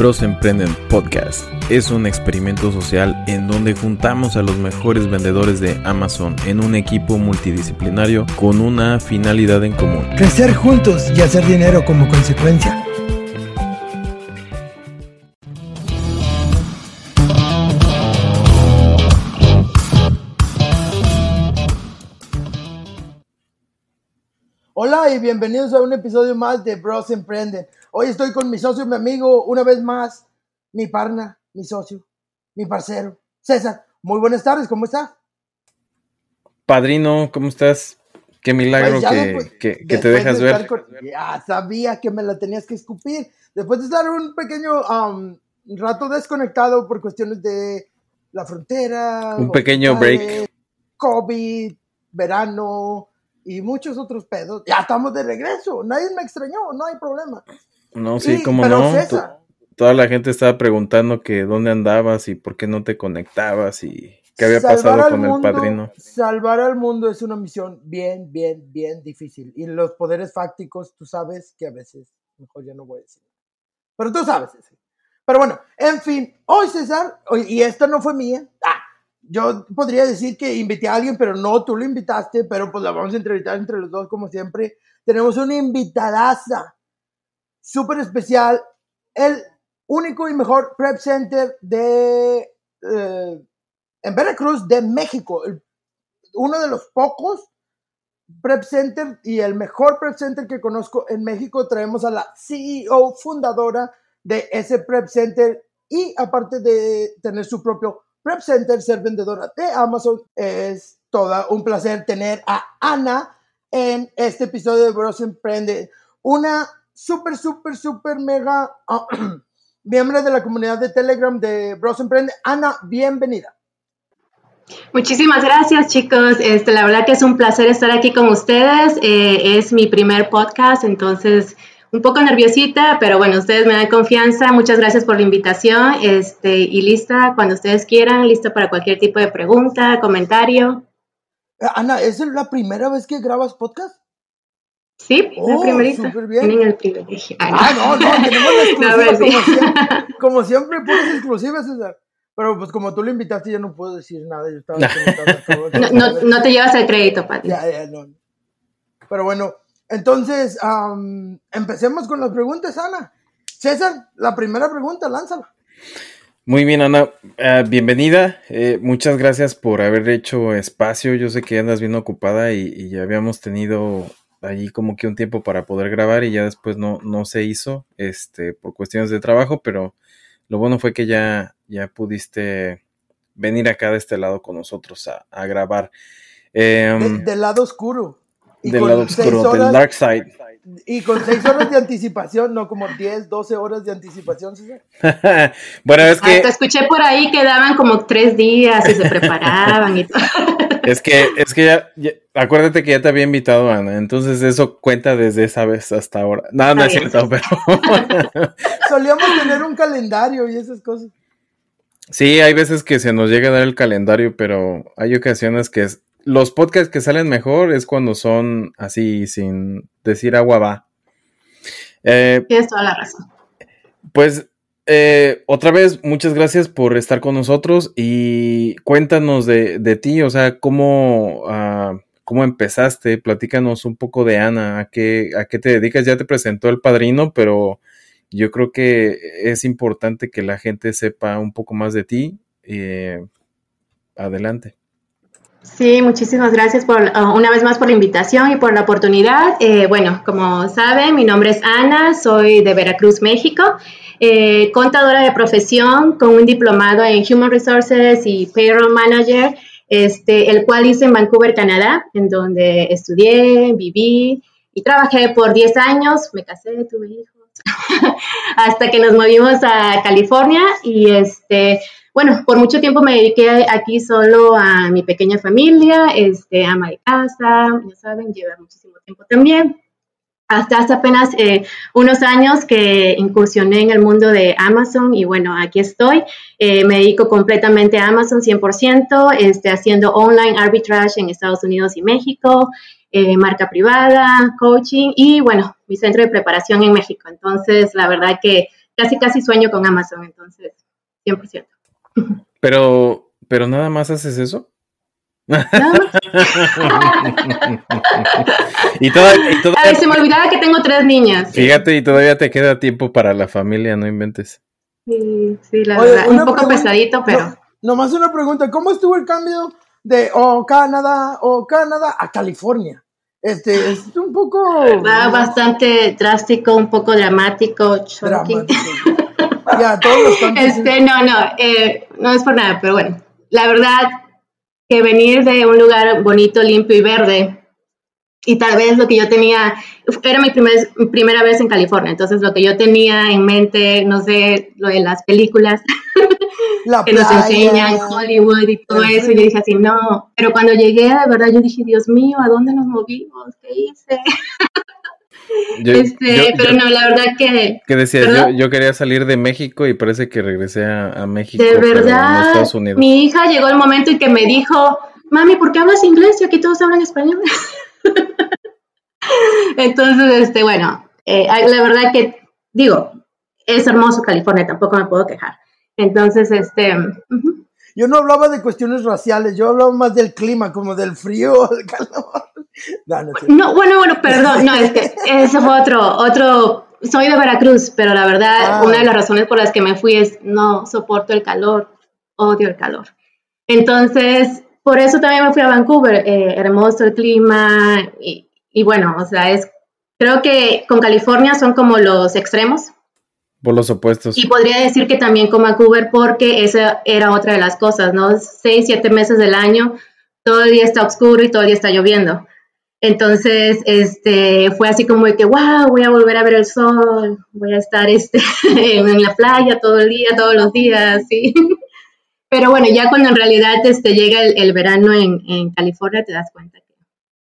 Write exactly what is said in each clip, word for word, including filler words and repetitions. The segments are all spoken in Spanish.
Bros Emprenden Podcast es un experimento social en donde juntamos a los mejores vendedores de Amazon en un equipo multidisciplinario con una finalidad en común: crecer juntos y hacer dinero como consecuencia. Hola y bienvenidos a un episodio más de Bros Emprenden. Hoy estoy con mi socio, mi amigo, una vez más, mi partner, mi socio, mi parcero, César. Muy buenas tardes, ¿cómo estás? Padrino, ¿cómo estás? Qué milagro pues que, después, que, que te dejas de ver. Con... Ya sabía que me la tenías que escupir. Después de estar un pequeño um, rato desconectado por cuestiones de la frontera, un pequeño break, COVID, verano y muchos otros pedos. Ya estamos de regreso. Nadie me extrañó, no hay problema. No, sí, y, cómo no. César, Toda la gente estaba preguntando que dónde andabas y por qué no te conectabas y qué había pasado con mundo, el padrino. Salvar al mundo es una misión bien, bien, bien difícil. Y los poderes fácticos, tú sabes que a veces, mejor ya no voy a decir. Pero tú sabes eso. Pero bueno, en fin, hoy César, hoy, y esta no fue mía. Ah, yo podría decir que invité a alguien, pero no, tú lo invitaste, pero pues la vamos a entrevistar entre los dos como siempre. Tenemos una invitadaza súper especial, el único y mejor prep center de eh, en Veracruz, de México, el, uno de los pocos prep center y el mejor prep center que conozco en México. Traemos a la C E O fundadora de ese prep center y aparte de tener su propio prep center, ser vendedora de Amazon. Es todo un placer tener a Ana en este episodio de Bros Emprende, una súper, súper, súper mega uh, miembro de la comunidad de Telegram de Bros Emprende. Ana, bienvenida. Muchísimas gracias, chicos. Este, la verdad que es un placer estar aquí con ustedes. Eh, es mi primer podcast, entonces un poco nerviosita, pero bueno, ustedes me dan confianza. Muchas gracias por la invitación. Este, y lista cuando ustedes quieran, lista para cualquier tipo de pregunta, comentario. Ana, ¿es la primera vez que grabas podcast? Sí, oh, la primerita. Súper bien. Tienen el privilegio. Ah, ah, no, no, tenemos la exclusiva, no, como, sí. siempre, como siempre, puras exclusivas, César. Pero pues como tú lo invitaste, ya no puedo decir nada. Yo estaba no, no, no te llevas el crédito, Pati. Ya, ya, no. Pero bueno, entonces, um, empecemos con las preguntas, Ana. César, la primera pregunta, lánzala. Muy bien, Ana, uh, bienvenida. Eh, muchas gracias por haber hecho espacio. Yo sé que andas bien ocupada y, y ya habíamos tenido allí como que un tiempo para poder grabar y ya después no, no se hizo este, por cuestiones de trabajo, pero lo bueno fue que ya, ya pudiste venir acá de este lado con nosotros a, a grabar. Eh, de, del lado oscuro. Y del lado oscuro, horas, del dark side. Y con seis horas de anticipación, no como diez, doce horas de anticipación, ¿sí? Bueno, es que... Hasta escuché por ahí que daban como tres días y se preparaban y todo. Es que, es que ya, ya, acuérdate que ya te había invitado, Ana, entonces eso cuenta desde esa vez hasta ahora. No, no es cierto, pero... Solíamos tener un calendario y esas cosas. Sí, hay veces que se nos llega a dar el calendario, pero hay ocasiones que es... Los podcasts que salen mejor es cuando son así, sin decir agua va. Eh, Tienes toda la razón. Pues, eh, otra vez, muchas gracias por estar con nosotros y cuéntanos de, de ti, o sea, cómo, uh, cómo empezaste, platícanos un poco de Ana, a qué, a qué te dedicas. Ya te presentó el padrino, pero yo creo que es importante que la gente sepa un poco más de ti. Eh, adelante. Sí, muchísimas gracias por uh, una vez más por la invitación y por la oportunidad. Eh, bueno, como saben, mi nombre es Ana, soy de Veracruz, México, eh, contadora de profesión con un diplomado en Human Resources y Payroll Manager, este, el cual hice en Vancouver, Canadá, en donde estudié, viví y trabajé por diez años, me casé, tuve hijos, hasta que nos movimos a California y este... Bueno, por mucho tiempo me dediqué aquí solo a mi pequeña familia, este, ama de casa, ya saben, lleva muchísimo tiempo también. Hasta hace apenas eh, unos años que incursioné en el mundo de Amazon y bueno, aquí estoy. Eh, me dedico completamente a Amazon cien por ciento, este, haciendo online arbitrage en Estados Unidos y México, eh, marca privada, coaching y bueno, mi centro de preparación en México. Entonces, la verdad que casi casi sueño con Amazon, entonces, cien por ciento. Pero, pero nada más haces eso. Nada más. y todavía, y todavía, Ay, se me olvidaba que tengo tres niñas. Fíjate, y todavía te queda tiempo para la familia, no inventes. Sí, sí, la Oye, verdad, un poco pregunta, pesadito, pero... No, nomás una pregunta, ¿cómo estuvo el cambio de o oh, Canadá o oh, Canadá a California? Este, es un poco... Va bastante drástico, un poco dramático, shocking. Dramático. Ya, todos los cambios... Este, no, no, eh, no es por nada, pero bueno, la verdad que venir de un lugar bonito, limpio y verde, y tal vez lo que yo tenía, era mi, primer, mi primera vez en California, entonces lo que yo tenía en mente, no sé, lo de las películas la que playa, nos enseñan, Hollywood y todo eso, frío. Y yo dije así, no, pero cuando llegué, de verdad, yo dije, Dios mío, ¿a dónde nos movimos? ¿Qué hice? Yo, este, yo, pero yo, no, la verdad que... ¿Qué decías? Yo, yo quería salir de México y parece que regresé a, a México, de verdad, pero en Estados Unidos. Mi hija llegó el momento en que me dijo, mami, ¿por qué hablas inglés y aquí todos hablan español? Entonces, este, bueno, eh, la verdad que, digo, es hermoso California, tampoco me puedo quejar. Entonces, este... Uh-huh. Yo no hablaba de cuestiones raciales, yo hablaba más del clima, como del frío, del calor. No, no, no, bueno, bueno, perdón, no, es que ese fue otro, otro, soy de Veracruz, pero la verdad, ah. una de las razones por las que me fui es no soporto el calor, odio el calor. Entonces, por eso también me fui a Vancouver, eh, hermoso el clima, y, y bueno, o sea, es, creo que con California son como los extremos. Por los opuestos. Y podría decir que también con Vancouver, porque esa era otra de las cosas, ¿no? Seis, siete meses del año, todo el día está oscuro y todo el día está lloviendo. Entonces, este, fue así como de que, wow, voy a volver a ver el sol, voy a estar este, en la playa todo el día, todos los días, ¿sí? Pero bueno, ya cuando en realidad este, llega el, el verano en, en California, te das cuenta que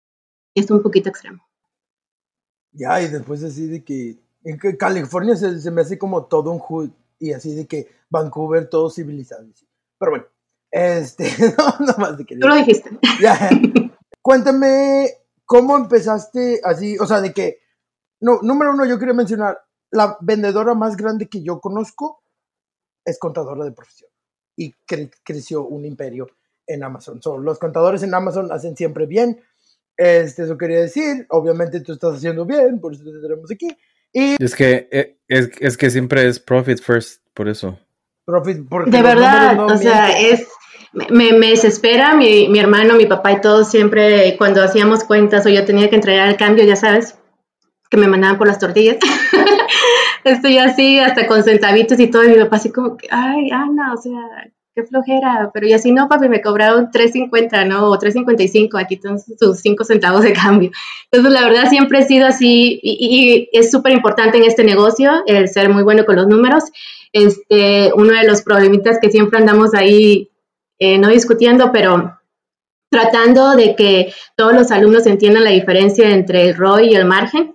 es un poquito extremo. Ya, y después así de que en que California se, se me hace como todo un hood, y así de que Vancouver todo civilizado. Pero bueno, este, no, no más de que... Tú lo dijiste. Ya, cuéntame, ¿cómo empezaste así? O sea, de que, no, número uno, yo quería mencionar, la vendedora más grande que yo conozco es contadora de profesión, y cre- creció un imperio en Amazon. So, los contadores en Amazon hacen siempre bien, este, eso quería decir, obviamente tú estás haciendo bien, por eso te tenemos aquí. Y es que es, es que siempre es profit first, por eso. Profit, porque de verdad, no o mienten. Sea, es me, me desespera mi, mi hermano, mi papá y todos siempre cuando hacíamos cuentas o yo tenía que entregar el cambio, ya sabes, que me mandaban por las tortillas. Estoy así, hasta con centavitos y todo, y mi papá así como que, ay, Ana, o sea, qué flojera, pero y así no, papi, me cobraron tres cincuenta, ¿no? O tres cincuenta y cinco, aquí están sus cinco centavos de cambio. Entonces, la verdad, siempre he sido así, y, y es súper importante en este negocio, el ser muy bueno con los números. Este, uno de los problemitas que siempre andamos ahí, eh, no discutiendo, pero tratando de que todos los alumnos entiendan la diferencia entre el R O I y el margen.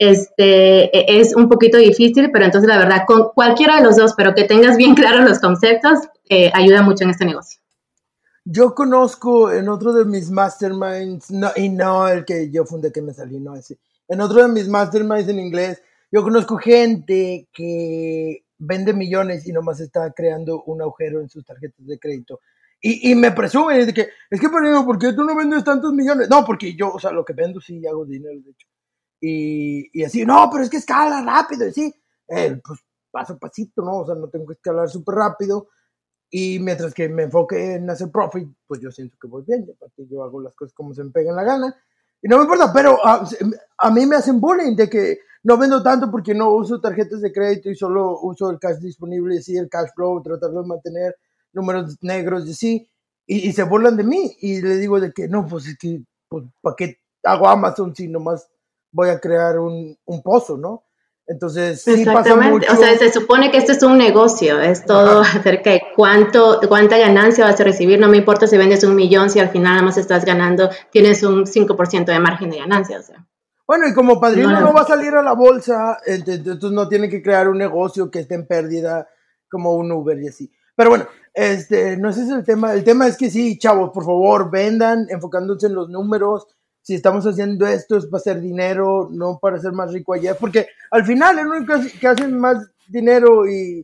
Este, es un poquito difícil, pero entonces la verdad, con cualquiera de los dos, pero que tengas bien claros los conceptos, eh, ayuda mucho en este negocio. Yo conozco en otro de mis masterminds, no, y no el que yo fundé que me salí, no ese, en otro de mis masterminds en inglés, yo conozco gente que vende millones y nomás está creando un agujero en sus tarjetas de crédito. Y, y me presumen de que, es que, pero, ¿por qué tú no vendes tantos millones? No, porque yo, o sea, lo que vendo sí hago dinero, de hecho. Y, y así, no, pero es que escala rápido, y sí, eh, pues paso a pasito, ¿no? O sea, no tengo que escalar súper rápido, y mientras que me enfoque en hacer profit, pues yo siento que voy bien, y aparte yo hago las cosas como se me pega en la gana, y no me importa, pero a, a mí me hacen bullying de que no vendo tanto porque no uso tarjetas de crédito y solo uso el cash disponible, y así, el cash flow, tratarlo de mantener números negros, y así, y, y se burlan de mí, y le digo de que, no, pues es que, pues, ¿para qué hago Amazon si nomás voy a crear un, un pozo, ¿no? Entonces, sí pasa mucho. O sea, se supone que esto es un negocio, es todo Ajá. acerca de cuánto, cuánta ganancia vas a recibir, no me importa si vendes un millón, si al final nada más estás ganando, tienes un cinco por ciento de margen de ganancia, o sea. Bueno, y como padrino no, no va a salir a la bolsa, entonces no tiene que crear un negocio que esté en pérdida como un Uber y así. Pero bueno, este, no ese es el tema, el tema es que sí, chavos, por favor, vendan, enfocándose en los números. Si estamos haciendo esto es para hacer dinero, no para ser más rico ayer, porque al final el único que hacen más dinero y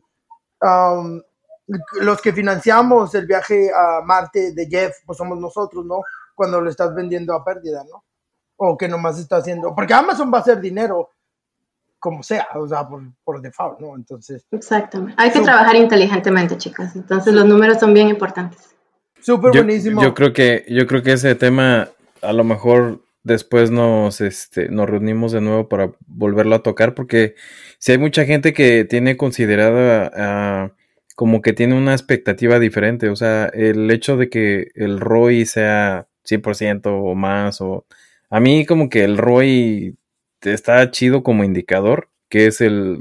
um, los que financiamos el viaje a Marte de Jeff, pues somos nosotros, ¿no? Cuando lo estás vendiendo a pérdida, ¿no? O que nomás está haciendo, porque Amazon va a hacer dinero como sea, o sea, por, por default, ¿no? Entonces. Exactamente. Hay que so, trabajar inteligentemente, chicas. Entonces los números son bien importantes. Súper buenísimo. Yo creo que, yo creo que ese tema, a lo mejor después nos, este, nos reunimos de nuevo para volverlo a tocar, porque si hay mucha gente que tiene considerada uh, como que tiene una expectativa diferente, o sea, el hecho de que el R O I sea cien por ciento o más, o a mí como que el R O I está chido como indicador, que es el,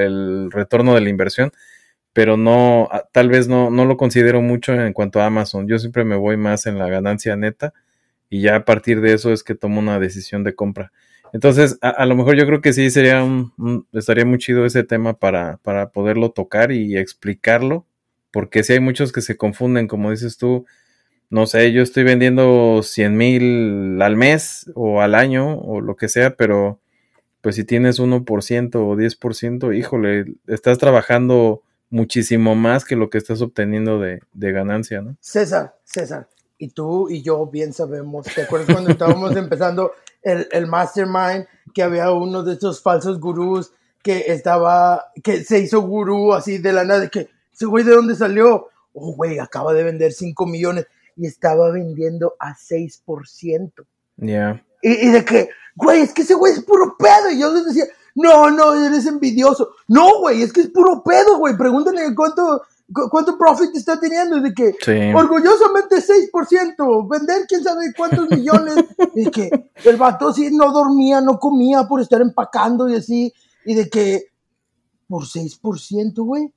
el retorno de la inversión, pero no, tal vez no, no lo considero mucho en cuanto a Amazon. Yo siempre me voy más en la ganancia neta y ya a partir de eso es que tomo una decisión de compra. Entonces, a, a lo mejor yo creo que sí sería un, un, estaría muy chido ese tema para, para poderlo tocar y explicarlo, porque sí hay muchos que se confunden, como dices tú, no sé, yo estoy vendiendo cien mil al mes o al año o lo que sea, pero pues si tienes uno por ciento o diez por ciento, híjole, estás trabajando muchísimo más que lo que estás obteniendo de, de ganancia, ¿no? César, César, y tú y yo bien sabemos, ¿te acuerdas cuando estábamos empezando el, el Mastermind, que había uno de esos falsos gurús que estaba, que se hizo gurú así de la nada, que ese güey de dónde salió? Oh, güey, acaba de vender cinco millones y estaba vendiendo a seis por ciento. Ya. Yeah. Y, y de que, güey, es que ese güey es puro pedo. Y yo les decía, no, no, eres envidioso. No, güey, es que es puro pedo, güey. Pregúntale cuánto, cu- cuánto profit está teniendo. Y de que, Sí. orgullosamente seis por ciento. Vender quién sabe cuántos millones. Y de que el vato sí no dormía, no comía por estar empacando y así. Y de que, por seis por ciento, güey.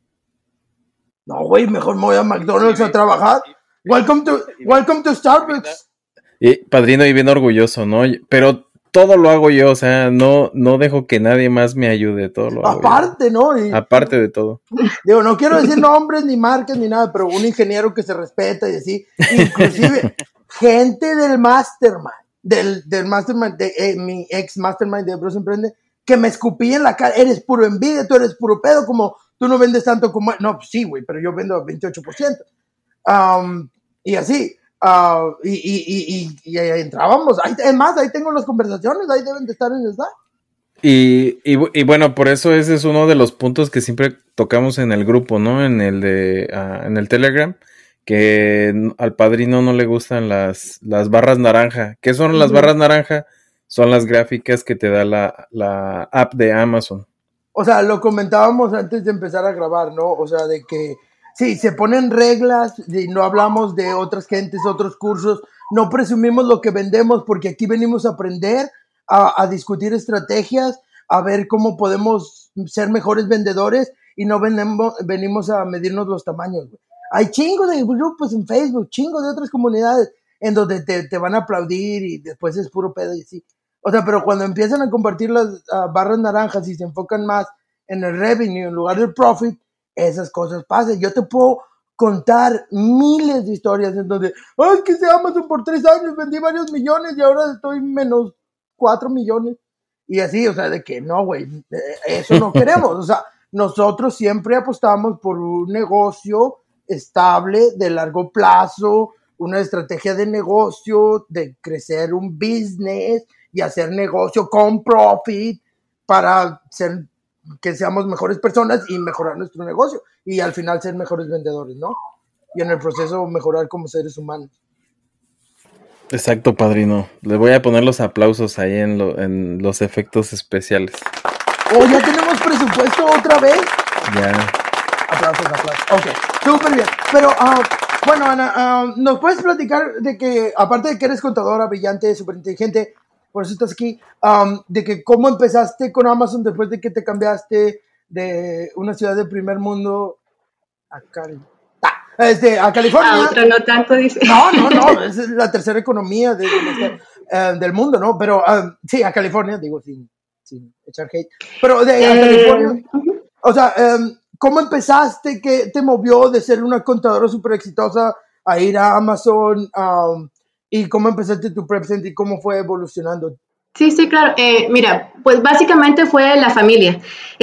No, güey, mejor me voy a McDonald's a trabajar. Welcome to, welcome to Starbucks. Y padrino y bien orgulloso, ¿no? Pero todo lo hago yo, o sea, no, no dejo que nadie más me ayude, todo lo hago Aparte, yo. ¿no? Y, Aparte de todo. Digo, no quiero decir nombres, ni marcas, ni nada, pero un ingeniero que se respeta y así, inclusive gente del Mastermind, del, del Mastermind, de eh, mi ex Mastermind de Bros Emprende, que me escupí en la cara, eres puro envidia, tú eres puro pedo, como tú no vendes tanto como... No, pues sí, güey, pero yo vendo a veintiocho por ciento. Um, y así... Uh, y, y, y, y, y ahí entrábamos. Ahí, es más, ahí tengo las conversaciones, ahí deben de estar en el Slack. Y, y, y bueno, por eso ese es uno de los puntos que siempre tocamos en el grupo, ¿no? En el de uh, en el Telegram, que al padrino no le gustan las, las barras naranja. ¿Qué son las uh-huh. barras naranja? Son las gráficas que te da la, la app de Amazon. O sea, lo comentábamos antes de empezar a grabar, ¿no? O sea, de que sí, se ponen reglas, y no hablamos de otras gentes, otros cursos, no presumimos lo que vendemos porque aquí venimos a aprender, a, a discutir estrategias, a ver cómo podemos ser mejores vendedores y no venimos, venimos a medirnos los tamaños. Güey. Hay chingo de grupos en Facebook, chingo de otras comunidades en donde te, te van a aplaudir y después es puro pedo y así. O sea, pero cuando empiezan a compartir las uh, barras naranjas y se enfocan más en el revenue en lugar del profit, esas cosas pasan. Yo te puedo contar miles de historias en donde, ay, es que se Amazon por tres años vendí varios millones y ahora estoy menos cuatro millones. Y así, o sea, de que no, güey, eso no queremos. O sea, nosotros siempre apostamos por un negocio estable, de largo plazo, una estrategia de negocio, de crecer un business y hacer negocio con profit para ser... que seamos mejores personas y mejorar nuestro negocio y al final ser mejores vendedores, ¿no? Y en el proceso mejorar como seres humanos. Exacto, padrino. Le voy a poner los aplausos ahí en, lo, en los efectos especiales. Oh, ya tenemos presupuesto otra vez. Ya. Aplausos, aplausos. Ok, súper bien. Pero, uh, bueno, Ana, uh, ¿nos puedes platicar de que, aparte de que eres contadora brillante, súper inteligente, por eso estás aquí, um, de que cómo empezaste con Amazon después de que te cambiaste de una ciudad del primer mundo a, Cali- ah, este, a California? A otra no tanto, dice. No, no, no, es la tercera economía de, de, uh, del mundo, ¿no? Pero uh, sí, a California, digo, sin, sin echar hate, pero de a Eh, California, o sea, um, ¿cómo empezaste? ¿Qué te movió de ser una contadora súper exitosa a ir a Amazon? Um, ¿Y cómo empezaste tu Prep Center y cómo fue evolucionando? Sí, sí, claro. Eh, mira, pues básicamente fue la familia.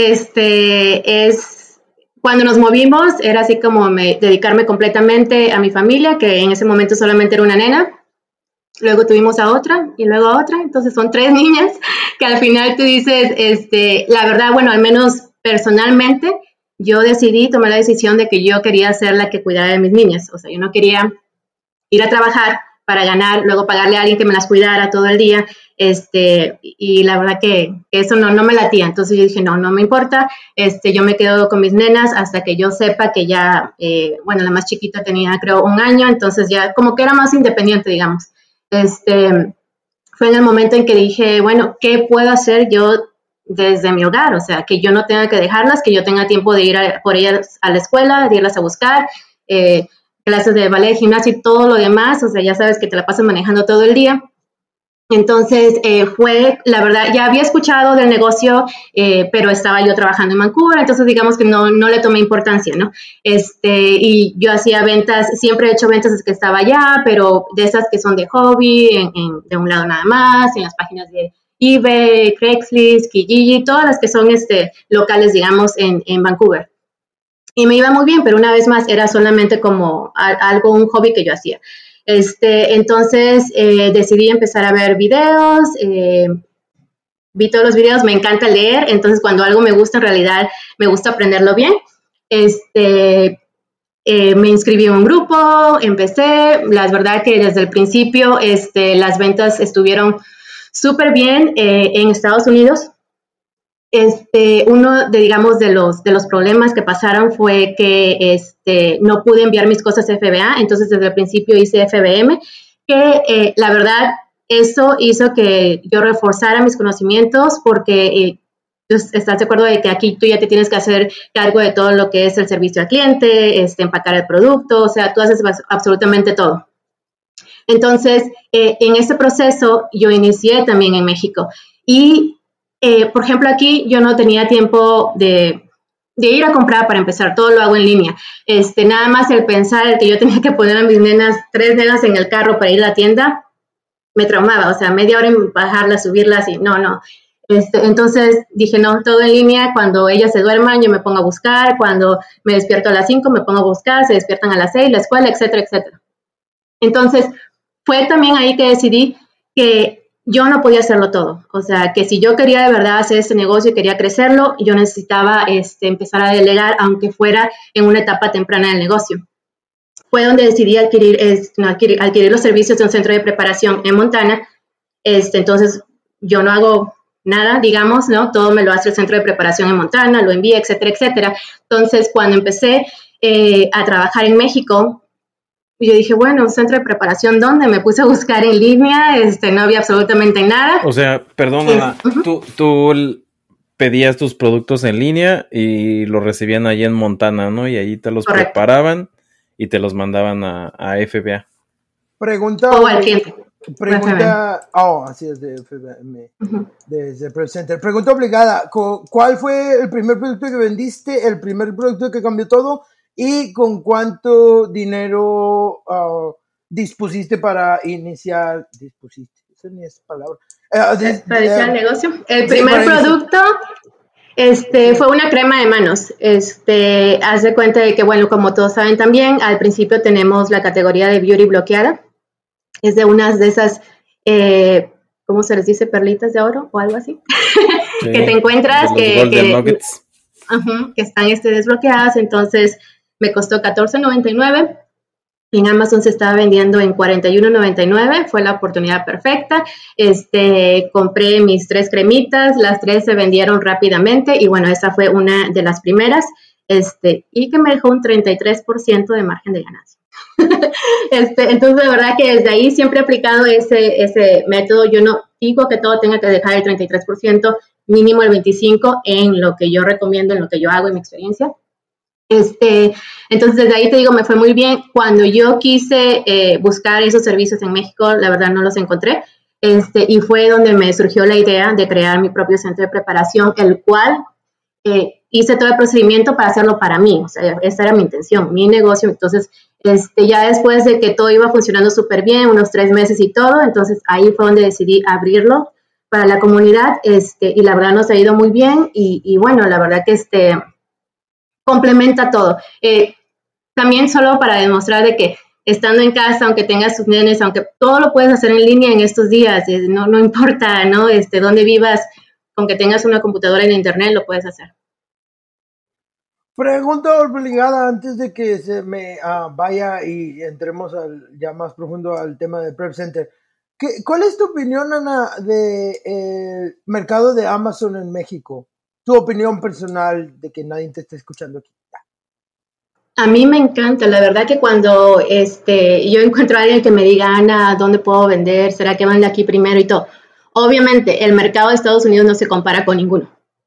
Este, es, cuando nos movimos, era así como me, dedicarme completamente a mi familia, que en ese momento solamente era una nena. Luego tuvimos a otra y luego a otra, entonces son tres niñas que al final tú dices, este, la verdad, bueno, al menos personalmente, yo decidí, tomé la decisión de que yo quería ser la que cuidara de mis niñas, o sea, yo no quería ir a trabajar para ganar, luego pagarle a alguien que me las cuidara todo el día, este, y la verdad que, que eso no, no me latía, entonces yo dije, no, no me importa, este, yo me quedo con mis nenas hasta que yo sepa que ya, eh, bueno, la más chiquita tenía creo un año, entonces ya como que era más independiente, digamos. Este, fue en el momento en que dije, bueno, ¿qué puedo hacer yo desde mi hogar? O sea, que yo no tenga que dejarlas, que yo tenga tiempo de ir a, por ellas a la escuela, de irlas a buscar, eh, clases de ballet, gimnasio y todo lo demás. O sea, ya sabes que te la pasas manejando todo el día. Entonces, eh, fue, la verdad, ya había escuchado del negocio, eh, pero estaba yo trabajando en Vancouver, entonces digamos que no, no le tomé importancia, ¿no? Este, y yo hacía ventas, siempre he hecho ventas desde que estaba allá, pero de esas que son de hobby, en, en, de un lado nada más, en las páginas de eBay, Craigslist, Kijiji, todas las que son este, locales, digamos, en, en Vancouver. Y me iba muy bien, pero una vez más era solamente como a, algo, un hobby que yo hacía. Este, entonces eh, decidí empezar a ver videos, eh, vi todos los videos, me encanta leer, entonces cuando algo me gusta, en realidad me gusta aprenderlo bien. Este, eh, me inscribí en un grupo, empecé, la verdad que desde el principio este, las ventas estuvieron súper bien eh, en Estados Unidos. Este, uno de, digamos, de los, de los problemas que pasaron fue que este, no pude enviar mis cosas a F B A, entonces desde el principio hice F B M, que eh, la verdad eso hizo que yo reforzara mis conocimientos porque eh, estás de acuerdo de que aquí tú ya te tienes que hacer cargo de todo lo que es el servicio al cliente, este, empacar el producto, o sea, tú haces absolutamente todo. Entonces, eh, en ese proceso yo inicié también en México y Eh, por ejemplo, aquí yo no tenía tiempo de, de ir a comprar para empezar, todo lo hago en línea. Este, nada más el pensar que yo tenía que poner a mis nenas, tres nenas en el carro para ir a la tienda, me traumaba, o sea, media hora en bajarlas, subirlas y no, no. Este, entonces dije, no, todo en línea, cuando ellas se duerman yo me pongo a buscar, cuando me despierto a las cinco me pongo a buscar, se despiertan a las seis, la escuela, etcétera, etcétera. Entonces, fue también ahí que decidí que yo no podía hacerlo todo, o sea, que si yo quería de verdad hacer este negocio y quería crecerlo, yo necesitaba este, empezar a delegar, aunque fuera en una etapa temprana del negocio. Fue donde decidí adquirir, es, no, adquirir, adquirir los servicios de un centro de preparación en Montana. Este, entonces, yo no hago nada, digamos, ¿no? Todo me lo hace el centro de preparación en Montana, lo envía, etcétera, etcétera. Entonces, cuando empecé eh, a trabajar en México, y yo dije, bueno, un centro de preparación, ¿dónde? Me puse a buscar en línea, este, no había absolutamente nada. O sea, perdón, Ana, uh-huh. tú, tú pedías tus productos en línea y los recibían allí en Montana, ¿no? Y ahí te los Correcto. preparaban y te los mandaban a, a F B A. Pregunta. O al cliente. Pregunta. Oh, así es de F B A, uh-huh. desde Prep Center. Pregunta obligada. ¿Cuál fue el primer producto que vendiste? ¿El primer producto que cambió todo? ¿Y con cuánto dinero uh, dispusiste para iniciar? Dispusiste, esa ni es palabra. Uh, dis, para iniciar uh, el negocio. El primer sí, producto este, fue una crema de manos. Este, haz de cuenta de que, bueno, como todos saben también, al principio tenemos la categoría de beauty bloqueada. Es de unas de esas, eh, ¿cómo se les dice? Perlitas de oro o algo así. Sí, que te encuentras que, que, uh-huh, que están este, desbloqueadas. Entonces, me costó catorce noventa y nueve, en Amazon se estaba vendiendo en cuarenta y uno noventa y nueve, fue la oportunidad perfecta. Este, compré mis tres cremitas, las tres se vendieron rápidamente y bueno, esa fue una de las primeras, este, y que me dejó un treinta y tres por ciento de margen de ganancia. este, entonces, de verdad que desde ahí siempre he aplicado ese, ese método. Yo no digo que todo tenga que dejar el treinta y tres por ciento, mínimo el veinticinco por ciento en lo que yo recomiendo, en lo que yo hago, en mi experiencia. Este, entonces, desde ahí te digo, me fue muy bien. Cuando yo quise eh, buscar esos servicios en México, la verdad no los encontré. Este, y fue donde me surgió la idea de crear mi propio centro de preparación, el cual eh, hice todo el procedimiento para hacerlo para mí. O sea, esa era mi intención, mi negocio. Entonces, este, ya después de que todo iba funcionando súper bien, unos tres meses y todo, entonces ahí fue donde decidí abrirlo para la comunidad, este, y la verdad nos ha ido muy bien, y, y bueno, la verdad que este complementa todo. Eh, también solo para demostrar de que estando en casa, aunque tengas tus nenes, aunque todo lo puedes hacer en línea en estos días, eh, no, no importa, ¿no? Este, dónde vivas, con que tengas una computadora en internet, lo puedes hacer. Pregunta obligada antes de que se me uh, vaya y entremos al, ya más profundo al tema de Prep Center. ¿Qué, ¿Cuál es tu opinión, Ana, del eh, mercado de Amazon en México? Tu opinión personal de que nadie te esté escuchando aquí. A mí me encanta, la verdad que cuando este, yo encuentro a alguien que me diga, Ana, ¿dónde puedo vender? ¿Será que vende aquí primero y todo? Obviamente, el mercado de Estados Unidos no se compara con ninguno,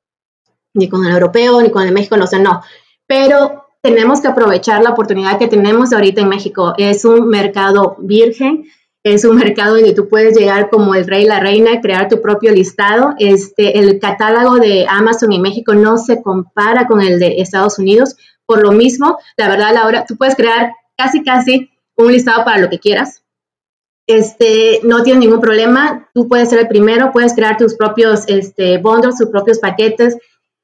ni con el europeo, ni con el de México, no sé, no. Pero tenemos que aprovechar la oportunidad que tenemos ahorita en México. Es un mercado virgen, es un mercado donde tú puedes llegar como el rey, la reina, crear tu propio listado. Este, el catálogo de Amazon en México no se compara con el de Estados Unidos. Por lo mismo, la verdad, Laura, tú puedes crear casi, casi un listado para lo que quieras. Este, no tienes ningún problema. Tú puedes ser el primero, puedes crear tus propios este, bundles, tus propios paquetes.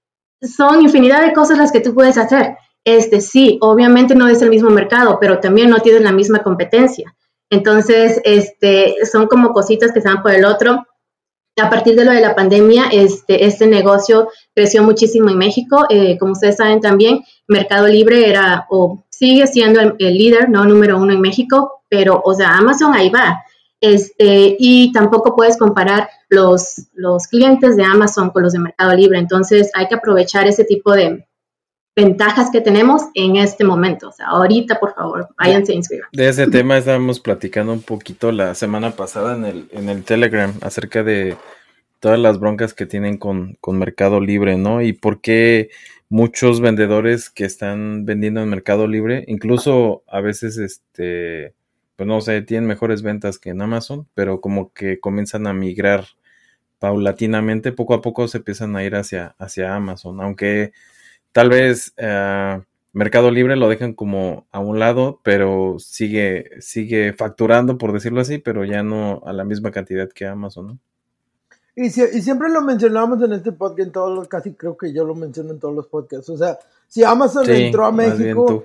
Son infinidad de cosas las que tú puedes hacer. Este, sí, obviamente no es el mismo mercado, pero también no tienes la misma competencia. Entonces, este, son como cositas que se van por el otro. A partir de lo de la pandemia, este, este negocio creció muchísimo en México. Eh, como ustedes saben también, Mercado Libre era o sigue siendo el, el líder, no número uno en México, pero, o sea, Amazon ahí va. Este, y tampoco puedes comparar los, los clientes de Amazon con los de Mercado Libre. Entonces, hay que aprovechar ese tipo de ventajas que tenemos en este momento. O sea, ahorita, por favor, váyanse a inscribir. De ese tema estábamos platicando un poquito la semana pasada en el, en el Telegram acerca de todas las broncas que tienen con, con Mercado Libre, ¿no? Y por qué muchos vendedores que están vendiendo en Mercado Libre, incluso a veces, este, pues no sé, tienen mejores ventas que en Amazon, pero como que comienzan a migrar paulatinamente, poco a poco se empiezan a ir hacia, hacia Amazon, aunque tal vez uh, Mercado Libre lo dejan como a un lado, pero sigue, sigue facturando, por decirlo así, pero ya no a la misma cantidad que Amazon, ¿no? Y, si, y siempre lo mencionamos en este podcast, en todos los, casi creo que yo lo menciono en todos los podcasts. O sea, si Amazon sí, entró a México,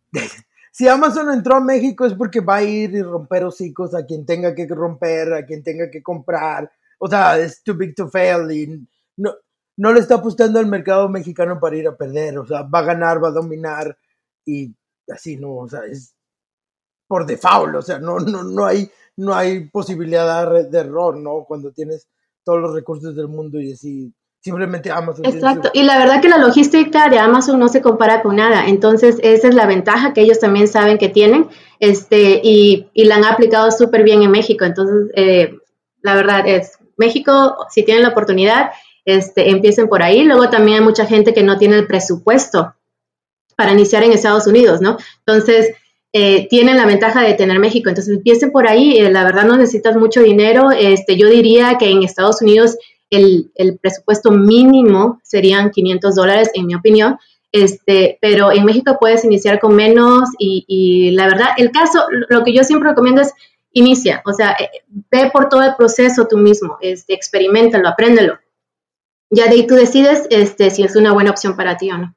si Amazon entró a México es porque va a ir y romper hocicos a quien tenga que romper, a quien tenga que comprar. O sea, es too big to fail y no, no le está apostando al mercado mexicano para ir a perder. O sea, va a ganar, va a dominar y así, ¿no? O sea, es por default. O sea, no, no, no, hay, no hay posibilidad de, de error, ¿no? Cuando tienes todos los recursos del mundo y así, simplemente Amazon. Exacto, y la verdad que la logística de Amazon no se compara con nada, entonces esa es la ventaja que ellos también saben que tienen, este, y, y la han aplicado súper bien en México. Entonces, eh, la verdad es, México, si tienen la oportunidad, este, empiecen por ahí. Luego también hay mucha gente que no tiene el presupuesto para iniciar en Estados Unidos, ¿no? Entonces, Eh, tienen la ventaja de tener México, entonces empiecen por ahí. Eh, la verdad no necesitas mucho dinero. Este, yo diría que en Estados Unidos el, el presupuesto mínimo serían quinientos dólares, en mi opinión, este, pero en México puedes iniciar con menos y, y la verdad, el caso, lo que yo siempre recomiendo es inicia, o sea, eh, ve por todo el proceso tú mismo, este, experiméntalo, apréndelo. Ya de ahí tú decides este, si es una buena opción para ti o no.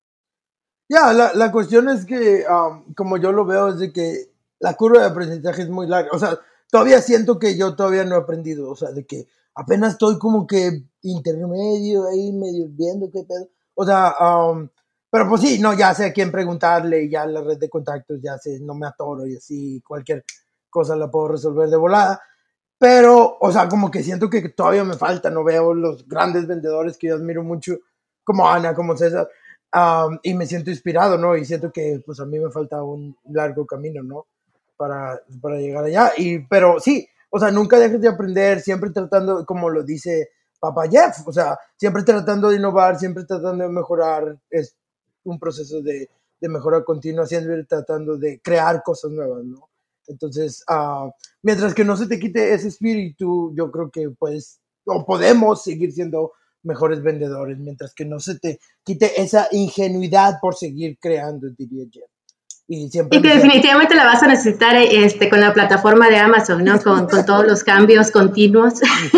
Ya, yeah, la, la cuestión es que, um, como yo lo veo, es de que la curva de aprendizaje es muy larga. O sea, todavía siento que yo todavía no he aprendido. O sea, de que apenas estoy como que intermedio ahí, medio viendo qué pedo. O sea, um, pero pues sí, no, ya sé a quién preguntarle, ya la red de contactos, ya sé, no me atoro y así, cualquier cosa la puedo resolver de volada. Pero, o sea, como que siento que todavía me falta. No veo los grandes vendedores que yo admiro mucho, como Ana, como César. Um, y me siento inspirado, ¿no? Y siento que pues a mí me falta un largo camino, ¿no? Para, para llegar allá. Y, pero sí, o sea, nunca dejes de aprender, siempre tratando, como lo dice Papá Jeff, o sea, siempre tratando de innovar, siempre tratando de mejorar. Es un proceso de, de mejora continua, siempre tratando de crear cosas nuevas, ¿no? Entonces, uh, mientras que no se te quite ese espíritu, yo creo que pues, o podemos seguir siendo mejores vendedores, mientras que no se te quite esa ingenuidad por seguir creando, diría yo. Y, siempre y que definitivamente la vas a necesitar este, con la plataforma de Amazon, ¿no? Con, con todos los cambios continuos.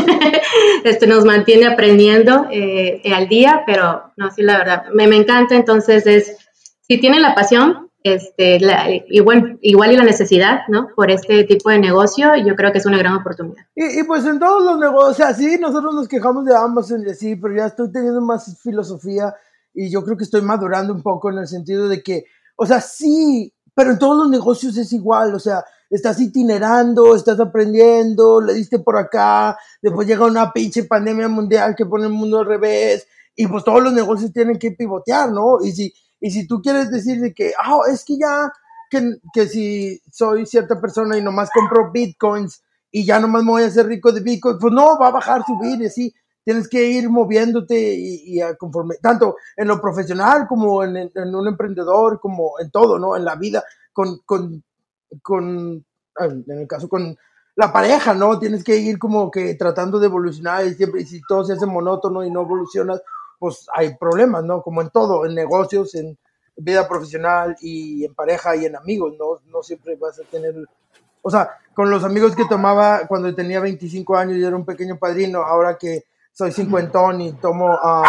este, nos mantiene aprendiendo eh, al día, pero no, sí, la verdad, me, me encanta. Entonces, es, si tienen la pasión, este, la, y bueno, igual y la necesidad, ¿no? Por este tipo de negocio, yo creo que es una gran oportunidad. Y, y pues en todos los negocios, o sea, sí, nosotros nos quejamos de Amazon y así, pero ya estoy teniendo más filosofía y yo creo que estoy madurando un poco en el sentido de que, o sea, sí, pero en todos los negocios es igual, o sea, estás itinerando, estás aprendiendo, le diste por acá, después llega una pinche pandemia mundial que pone el mundo al revés, y pues todos los negocios tienen que pivotear, ¿no? Y si, y si tú quieres decir de que, ah, oh, es que ya, que, que si soy cierta persona y nomás compro bitcoins y ya nomás me voy a hacer rico de bitcoins, pues no, va a bajar, subir y así. Tienes que ir moviéndote y, y a conforme, tanto en lo profesional como en, en un emprendedor, como en todo, ¿no? En la vida, con, con, con, en el caso con la pareja, ¿no? Tienes que ir como que tratando de evolucionar y siempre, y si todo se hace monótono y no evolucionas, pues hay problemas, ¿no? Como en todo, en negocios, en vida profesional y en pareja y en amigos, ¿no? No siempre vas a tener, o sea, con los amigos que tomaba cuando tenía veinticinco años y era un pequeño padrino, ahora que soy cincuentón y tomo, uh,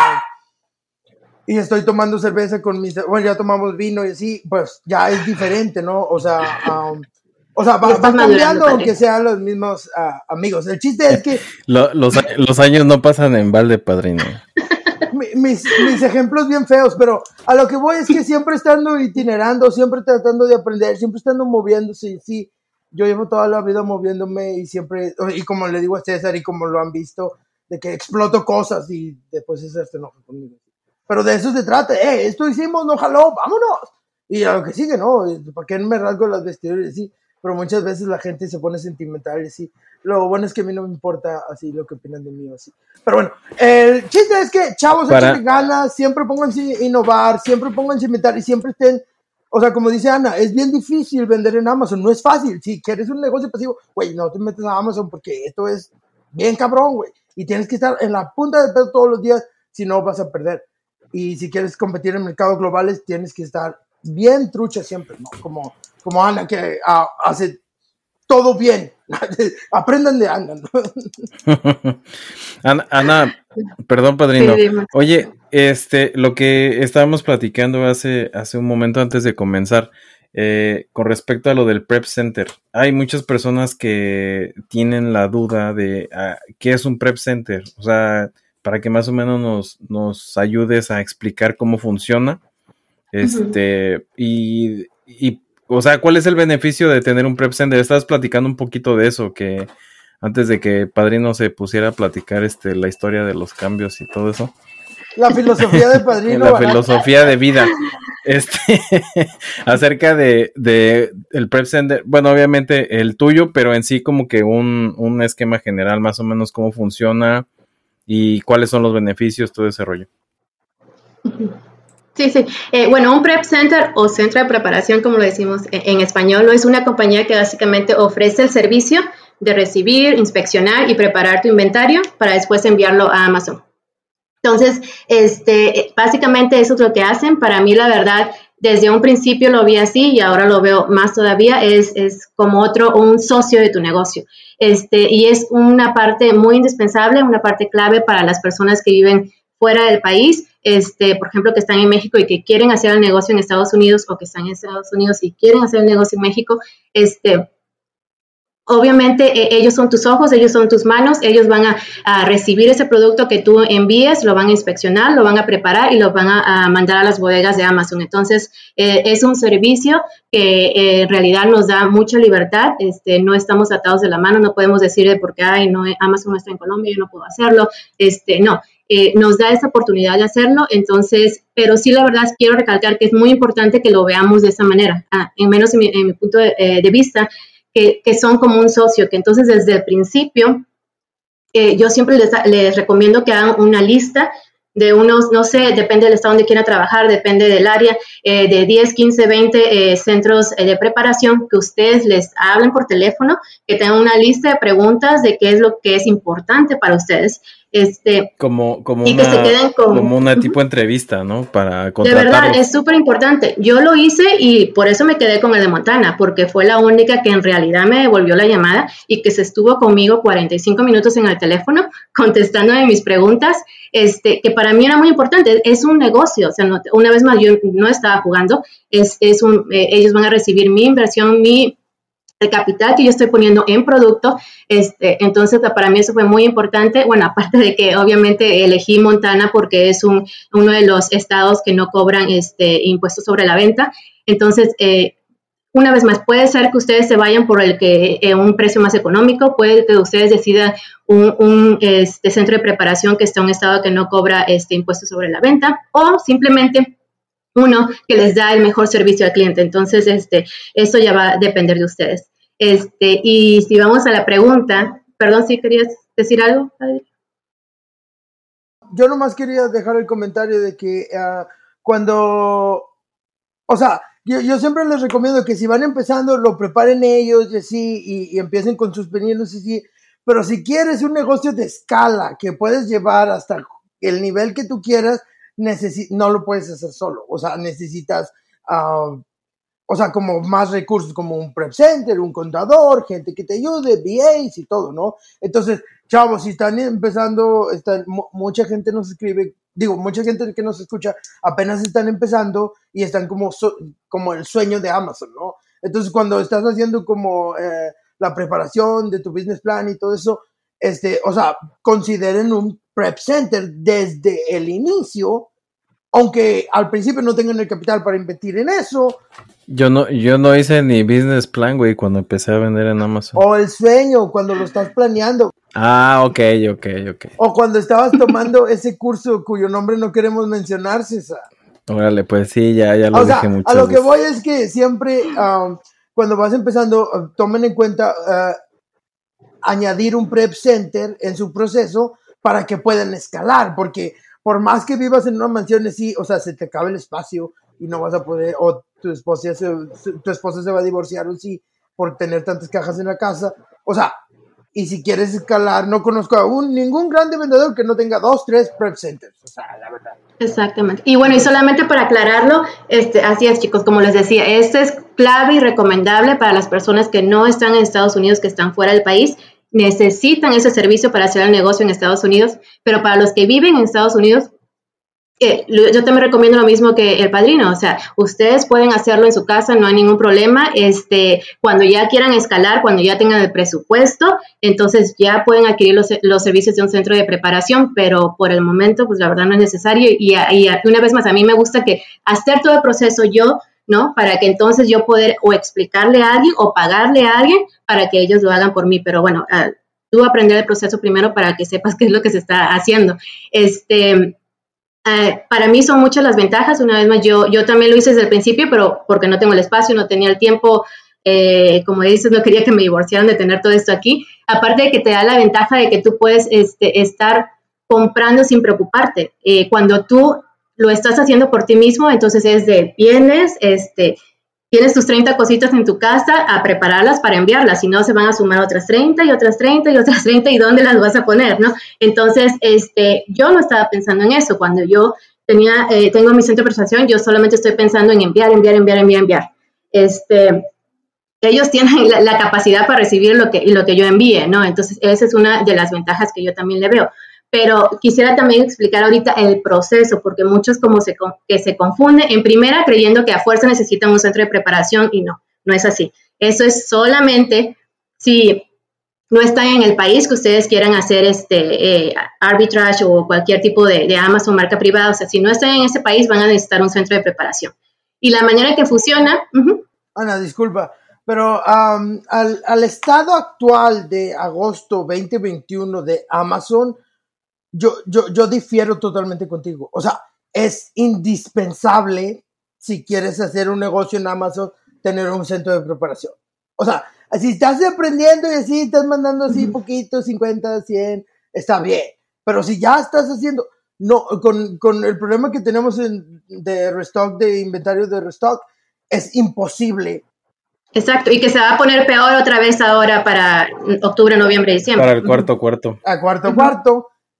y estoy tomando cerveza con mis, bueno, ya tomamos vino y así, pues ya es diferente, ¿no? O sea, um, o sea, va, va cambiando aunque sean los mismos uh, amigos. El chiste es que... Lo, los, los años no pasan en balde, padrino. Mis, mis ejemplos bien feos, pero a lo que voy es que siempre estando itinerando, siempre tratando de aprender, siempre estando moviéndose, y sí, yo llevo toda la vida moviéndome y siempre, y como le digo a César y como lo han visto, de que exploto cosas y después César se enoja conmigo. Pero de eso se trata, eh, esto hicimos, no jaló, vámonos. Y a lo que sigue, ¿no? ¿Para qué me rasgo las vestiduras? Sí, pero muchas veces la gente se pone sentimental y así. Lo bueno es que a mí no me importa así lo que opinan de mí así. Pero bueno, el chiste es que chavos, Para... échenle ganas, siempre pónganse a innovar, siempre pónganse a inventar y siempre estén, o sea, como dice Ana, es bien difícil vender en Amazon, no es fácil. Si quieres un negocio pasivo, güey, no te metes a Amazon porque esto es bien cabrón, güey. Y tienes que estar en la punta del pedo todos los días, si no vas a perder. Y si quieres competir en mercados globales, tienes que estar bien trucha siempre, ¿no? Como, como Ana, que uh, hace todo bien. Aprendan de Ana, ¿no? Ana, Ana, perdón, padrino. Oye, este, lo que estábamos platicando hace, hace un momento antes de comenzar, eh, con respecto a lo del Prep Center. Hay muchas personas que tienen la duda de uh, qué es un Prep Center. O sea, para que más o menos nos, nos ayudes a explicar cómo funciona. Este, uh-huh. y, y, o sea, ¿cuál es el beneficio de tener un Prep Center? Estabas platicando un poquito de eso, que antes de que Padrino se pusiera a platicar este, la historia de los cambios y todo eso. La filosofía de Padrino. La filosofía de vida. Este, acerca de, de el Prep Center, bueno, obviamente el tuyo, pero en sí como que un, un esquema general, más o menos cómo funciona y cuáles son los beneficios, todo ese rollo. Sí, sí. Eh, bueno, un Prep Center o centro de preparación, como lo decimos en, en español, es una compañía que básicamente ofrece el servicio de recibir, inspeccionar y preparar tu inventario para después enviarlo a Amazon. Entonces, este, básicamente eso es lo que hacen. Para mí, la verdad, desde un principio lo vi así y ahora lo veo más todavía, es, es como otro, un socio de tu negocio. Este, y es una parte muy indispensable, una parte clave para las personas que viven fuera del país, este, por ejemplo, que están en México y que quieren hacer el negocio en Estados Unidos o que están en Estados Unidos y quieren hacer el negocio en México. Este, obviamente eh, ellos son tus ojos, ellos son tus manos, ellos van a, a recibir ese producto que tú envíes, lo van a inspeccionar, lo van a preparar y lo van a, a mandar a las bodegas de Amazon. Entonces, eh, es un servicio que eh, en realidad nos da mucha libertad, este, no estamos atados de la mano, no podemos decir porque ay, no, Amazon no está en Colombia, yo no puedo hacerlo, este, no. Eh, nos da esa oportunidad de hacerlo, entonces, pero sí la verdad quiero recalcar que es muy importante que lo veamos de esa manera, ah, en menos en mi, en mi punto de, eh, de vista, que, que son como un socio, que entonces desde el principio, eh, yo siempre les, les recomiendo que hagan una lista de unos, no sé, depende del estado donde quieran trabajar, depende del área, eh, de diez, quince, veinte eh, centros eh, de preparación, que ustedes les hablen por teléfono, que tengan una lista de preguntas de qué es lo que es importante para ustedes. Este, como, como, y una, que se queden con, como una tipo entrevista, ¿no? Para contratarlos. De verdad, es súper importante. Yo lo hice y por eso me quedé con el de Montana, porque fue la única que en realidad me devolvió la llamada y que se estuvo conmigo cuarenta y cinco minutos en el teléfono contestándome mis preguntas, este, que para mí era muy importante. Es un negocio, o sea, no, una vez más, yo no estaba jugando, es, es un, eh, ellos van a recibir mi inversión, mi el capital que yo estoy poniendo en producto, este, entonces para mí eso fue muy importante, bueno, aparte de que obviamente elegí Montana porque es un, uno de los estados que no cobran este, impuestos sobre la venta, entonces, eh, una vez más, puede ser que ustedes se vayan por el que eh, un precio más económico, puede que ustedes decidan un, un este, centro de preparación que está en un estado que no cobra este, impuestos sobre la venta, o simplemente uno que les da el mejor servicio al cliente. Entonces, este, eso ya va a depender de ustedes. Este, y si vamos a la pregunta, perdón, ¿sí querías decir algo, Padre? Yo nomás quería dejar el comentario de que uh, cuando, o sea, yo, yo siempre les recomiendo que si van empezando, lo preparen ellos y así, y, y empiecen con sus pininos y así, pero si quieres un negocio de escala que puedes llevar hasta el nivel que tú quieras, necesi- no lo puedes hacer solo, o sea, necesitas... Uh, O sea, como más recursos, como un prep center, un contador, gente que te ayude, V As y todo, ¿no? Entonces, chavos, si están empezando, están, mucha gente nos escribe, digo, mucha gente que nos escucha apenas están empezando y están como, so, como el sueño de Amazon, ¿no? Entonces, cuando estás haciendo como eh, la preparación de tu business plan y todo eso, este, o sea, consideren un prep center desde el inicio, aunque al principio no tengan el capital para invertir en eso. Yo no, yo no hice ni business plan, güey, cuando empecé a vender en Amazon. O el sueño, cuando lo estás planeando. Ah, ok, ok, ok. O cuando estabas tomando ese curso cuyo nombre no queremos mencionar, César. Órale, pues sí, ya, ya lo o dije sea, muchas a lo que veces. voy es que siempre, um, cuando vas empezando, uh, tomen en cuenta uh, añadir un prep center en su proceso para que puedan escalar, porque por más que vivas en una mansión así, o sea, se te acaba el espacio y no vas a poder, o tu esposa se, tu esposa se va a divorciar o sí, por tener tantas cajas en la casa, o sea, y si quieres escalar, no conozco a un, ningún grande vendedor que no tenga dos, tres prep centers, o sea, la verdad. Exactamente. Y bueno, y solamente para aclararlo, este, así es, chicos, como les decía, esto es clave y recomendable para las personas que no están en Estados Unidos, que están fuera del país, necesitan ese servicio para hacer el negocio en Estados Unidos, pero para los que viven en Estados Unidos, Eh, yo también recomiendo lo mismo que el padrino, o sea, ustedes pueden hacerlo en su casa, no hay ningún problema, este, cuando ya quieran escalar, cuando ya tengan el presupuesto, entonces ya pueden adquirir los, los servicios de un centro de preparación, pero por el momento, pues la verdad no es necesario, y, y una vez más, a mí me gusta que hacer todo el proceso yo, ¿no? Para que entonces yo poder o explicarle a alguien o pagarle a alguien para que ellos lo hagan por mí, pero bueno, uh, tú aprender el proceso primero para que sepas qué es lo que se está haciendo, este... Uh, para mí son muchas las ventajas, una vez más, yo, yo también lo hice desde el principio, pero porque no tengo el espacio, no tenía el tiempo, eh, como dices, no quería que me divorciaran de tener todo esto aquí, aparte de que te da la ventaja de que tú puedes este, estar comprando sin preocuparte, eh, cuando tú lo estás haciendo por ti mismo, entonces es de vienes, este, tienes tus treinta cositas en tu casa a prepararlas para enviarlas, si no se van a sumar otras treinta y otras treinta y otras treinta y dónde las vas a poner, ¿no? Entonces, este, yo no estaba pensando en eso. Cuando yo tenía, eh, tengo mi centro de prestación, yo solamente estoy pensando en enviar, enviar, enviar, enviar, enviar. Este, ellos tienen la, la capacidad para recibir lo que, lo que yo envíe, ¿no? Entonces, esa es una de las ventajas que yo también le veo. Pero quisiera también explicar ahorita el proceso, porque muchos como se, que se confunden en primera creyendo que a fuerza necesitan un centro de preparación y no, no es así. Eso es solamente si no están en el país que ustedes quieran hacer este eh, arbitrage o cualquier tipo de, de Amazon marca privada. O sea, si no están en ese país van a necesitar un centro de preparación. Y la manera en que funciona... Uh-huh. Ana, disculpa, pero um, al, al estado actual de agosto veinte veintiuno de Amazon... Yo, yo, yo difiero totalmente contigo. O sea, es indispensable, si quieres hacer un negocio en Amazon, tener un centro de preparación. O sea, si estás aprendiendo y así, estás mandando así poquito, cincuenta, cien, está bien. Pero si ya estás haciendo, no, con, con el problema que tenemos en, de restock, de inventario de restock, es imposible. Exacto, y que se va a poner peor otra vez ahora para octubre, noviembre, diciembre. Para el cuarto, cuarto. A cuarto, uh-huh. cuarto.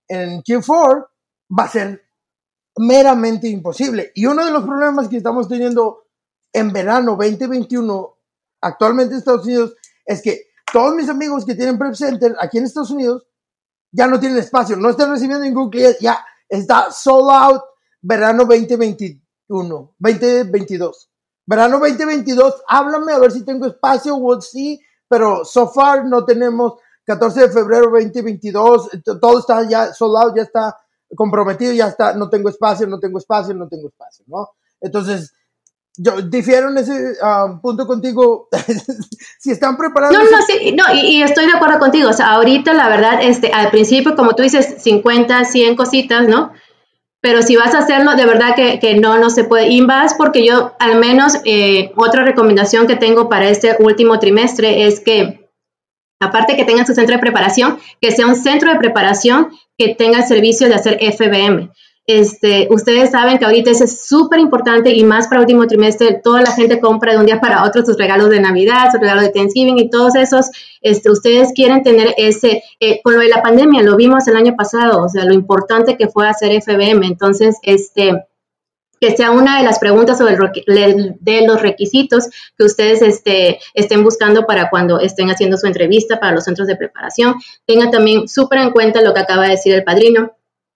en Q cuatro va a ser meramente imposible. Y uno de los problemas que estamos teniendo en verano veinte veintiuno actualmente en Estados Unidos es que todos mis amigos que tienen Prep Center aquí en Estados Unidos ya no tienen espacio, no están recibiendo ningún cliente, ya está sold out verano veinte veintiuno, veinte veintidós. Verano veinte veintidós, háblame a ver si tengo espacio, we'll see, pero so far no tenemos. catorce de febrero veinte veintidós, todo está ya sold out, ya está comprometido, ya está, no tengo espacio, no tengo espacio, no tengo espacio, ¿no? Entonces, yo difiero en ese uh, punto contigo. Si están preparados. No, no, sí, no, y, y estoy de acuerdo contigo. O sea, ahorita la verdad, este, al principio, como tú dices, cincuenta, cien cositas, ¿no? Pero si vas a hacerlo, de verdad que, que no, no se puede. Y más porque yo, al menos, eh, otra recomendación que tengo para este último trimestre es que, aparte que tengan su centro de preparación, que sea un centro de preparación que tenga el servicio de hacer F B M. Este, ustedes saben que ahorita eso es súper importante y más para último trimestre, toda la gente compra de un día para otro sus regalos de Navidad, sus regalos de Thanksgiving y todos esos, este, ustedes quieren tener ese, eh, con lo de la pandemia, lo vimos el año pasado, o sea, lo importante que fue hacer F B M, entonces, este, que sea una de las preguntas sobre el, de los requisitos que ustedes este, estén buscando para cuando estén haciendo su entrevista para los centros de preparación. Tengan también súper en cuenta lo que acaba de decir el padrino,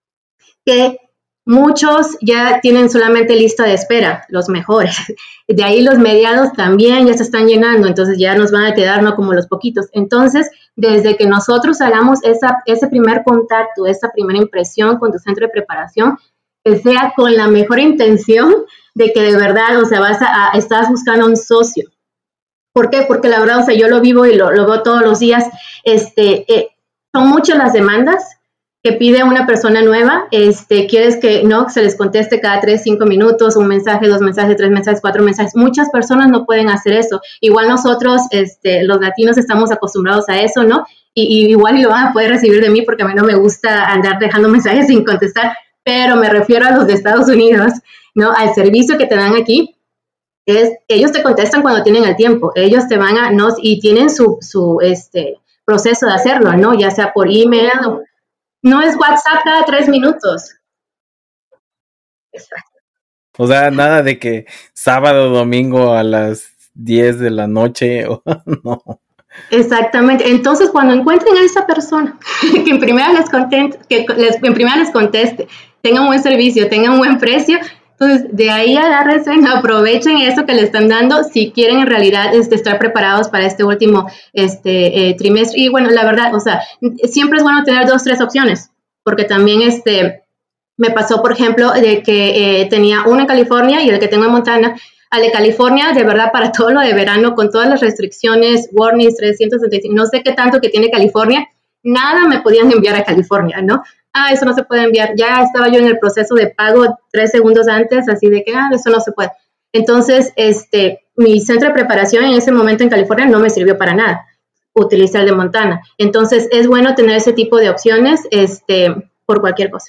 que muchos ya tienen solamente lista de espera, los mejores. De ahí los mediados también ya se están llenando, entonces ya nos van a quedar no como los poquitos. Entonces, desde que nosotros hagamos esa, ese primer contacto, esa primera impresión con tu centro de preparación, que sea con la mejor intención de que de verdad, o sea, vas a, a estás buscando un socio. ¿Por qué? Porque la verdad, o sea, yo lo vivo y lo, lo veo todos los días. Este, eh, son muchas las demandas que pide una persona nueva. Este, quieres que no se les conteste cada tres, cinco minutos, un mensaje, dos mensajes, tres mensajes, cuatro mensajes. Muchas personas no pueden hacer eso. Igual nosotros, este, los latinos, estamos acostumbrados a eso, ¿no? Y, y igual lo van a poder recibir de mí porque a mí no me gusta andar dejando mensajes sin contestar. Pero me refiero a los de Estados Unidos, ¿no? Al servicio que te dan aquí, es, ellos te contestan cuando tienen el tiempo, ellos te van a, ¿no? Y tienen su, su este, proceso de hacerlo, ¿no? Ya sea por email, no es WhatsApp cada tres minutos. Exacto. O sea, nada de que sábado, domingo a las diez de la noche, o no. Exactamente. Entonces, cuando encuentren a esa persona que en primera les conteste, que les, en primera les conteste, tengan un buen servicio, tengan un buen precio, entonces de ahí agárrense, aprovechen eso que le están dando si quieren en realidad este, estar preparados para este último este, eh, trimestre. Y bueno, la verdad, o sea, siempre es bueno tener dos, tres opciones, porque también este, me pasó, por ejemplo, de que eh, tenía uno en California y el que tengo en Montana. Al de California, de verdad, para todo lo de verano, con todas las restricciones, warnings, trescientos setenta y cinco, no sé qué tanto que tiene California, nada me podían enviar a California, ¿no? Ah, eso no se puede enviar. Ya estaba yo en el proceso de pago tres segundos antes, así de que, ah, eso no se puede. Entonces, este, mi centro de preparación en ese momento en California no me sirvió para nada. Utilicé el de Montana. Entonces, es bueno tener ese tipo de opciones, este, por cualquier cosa.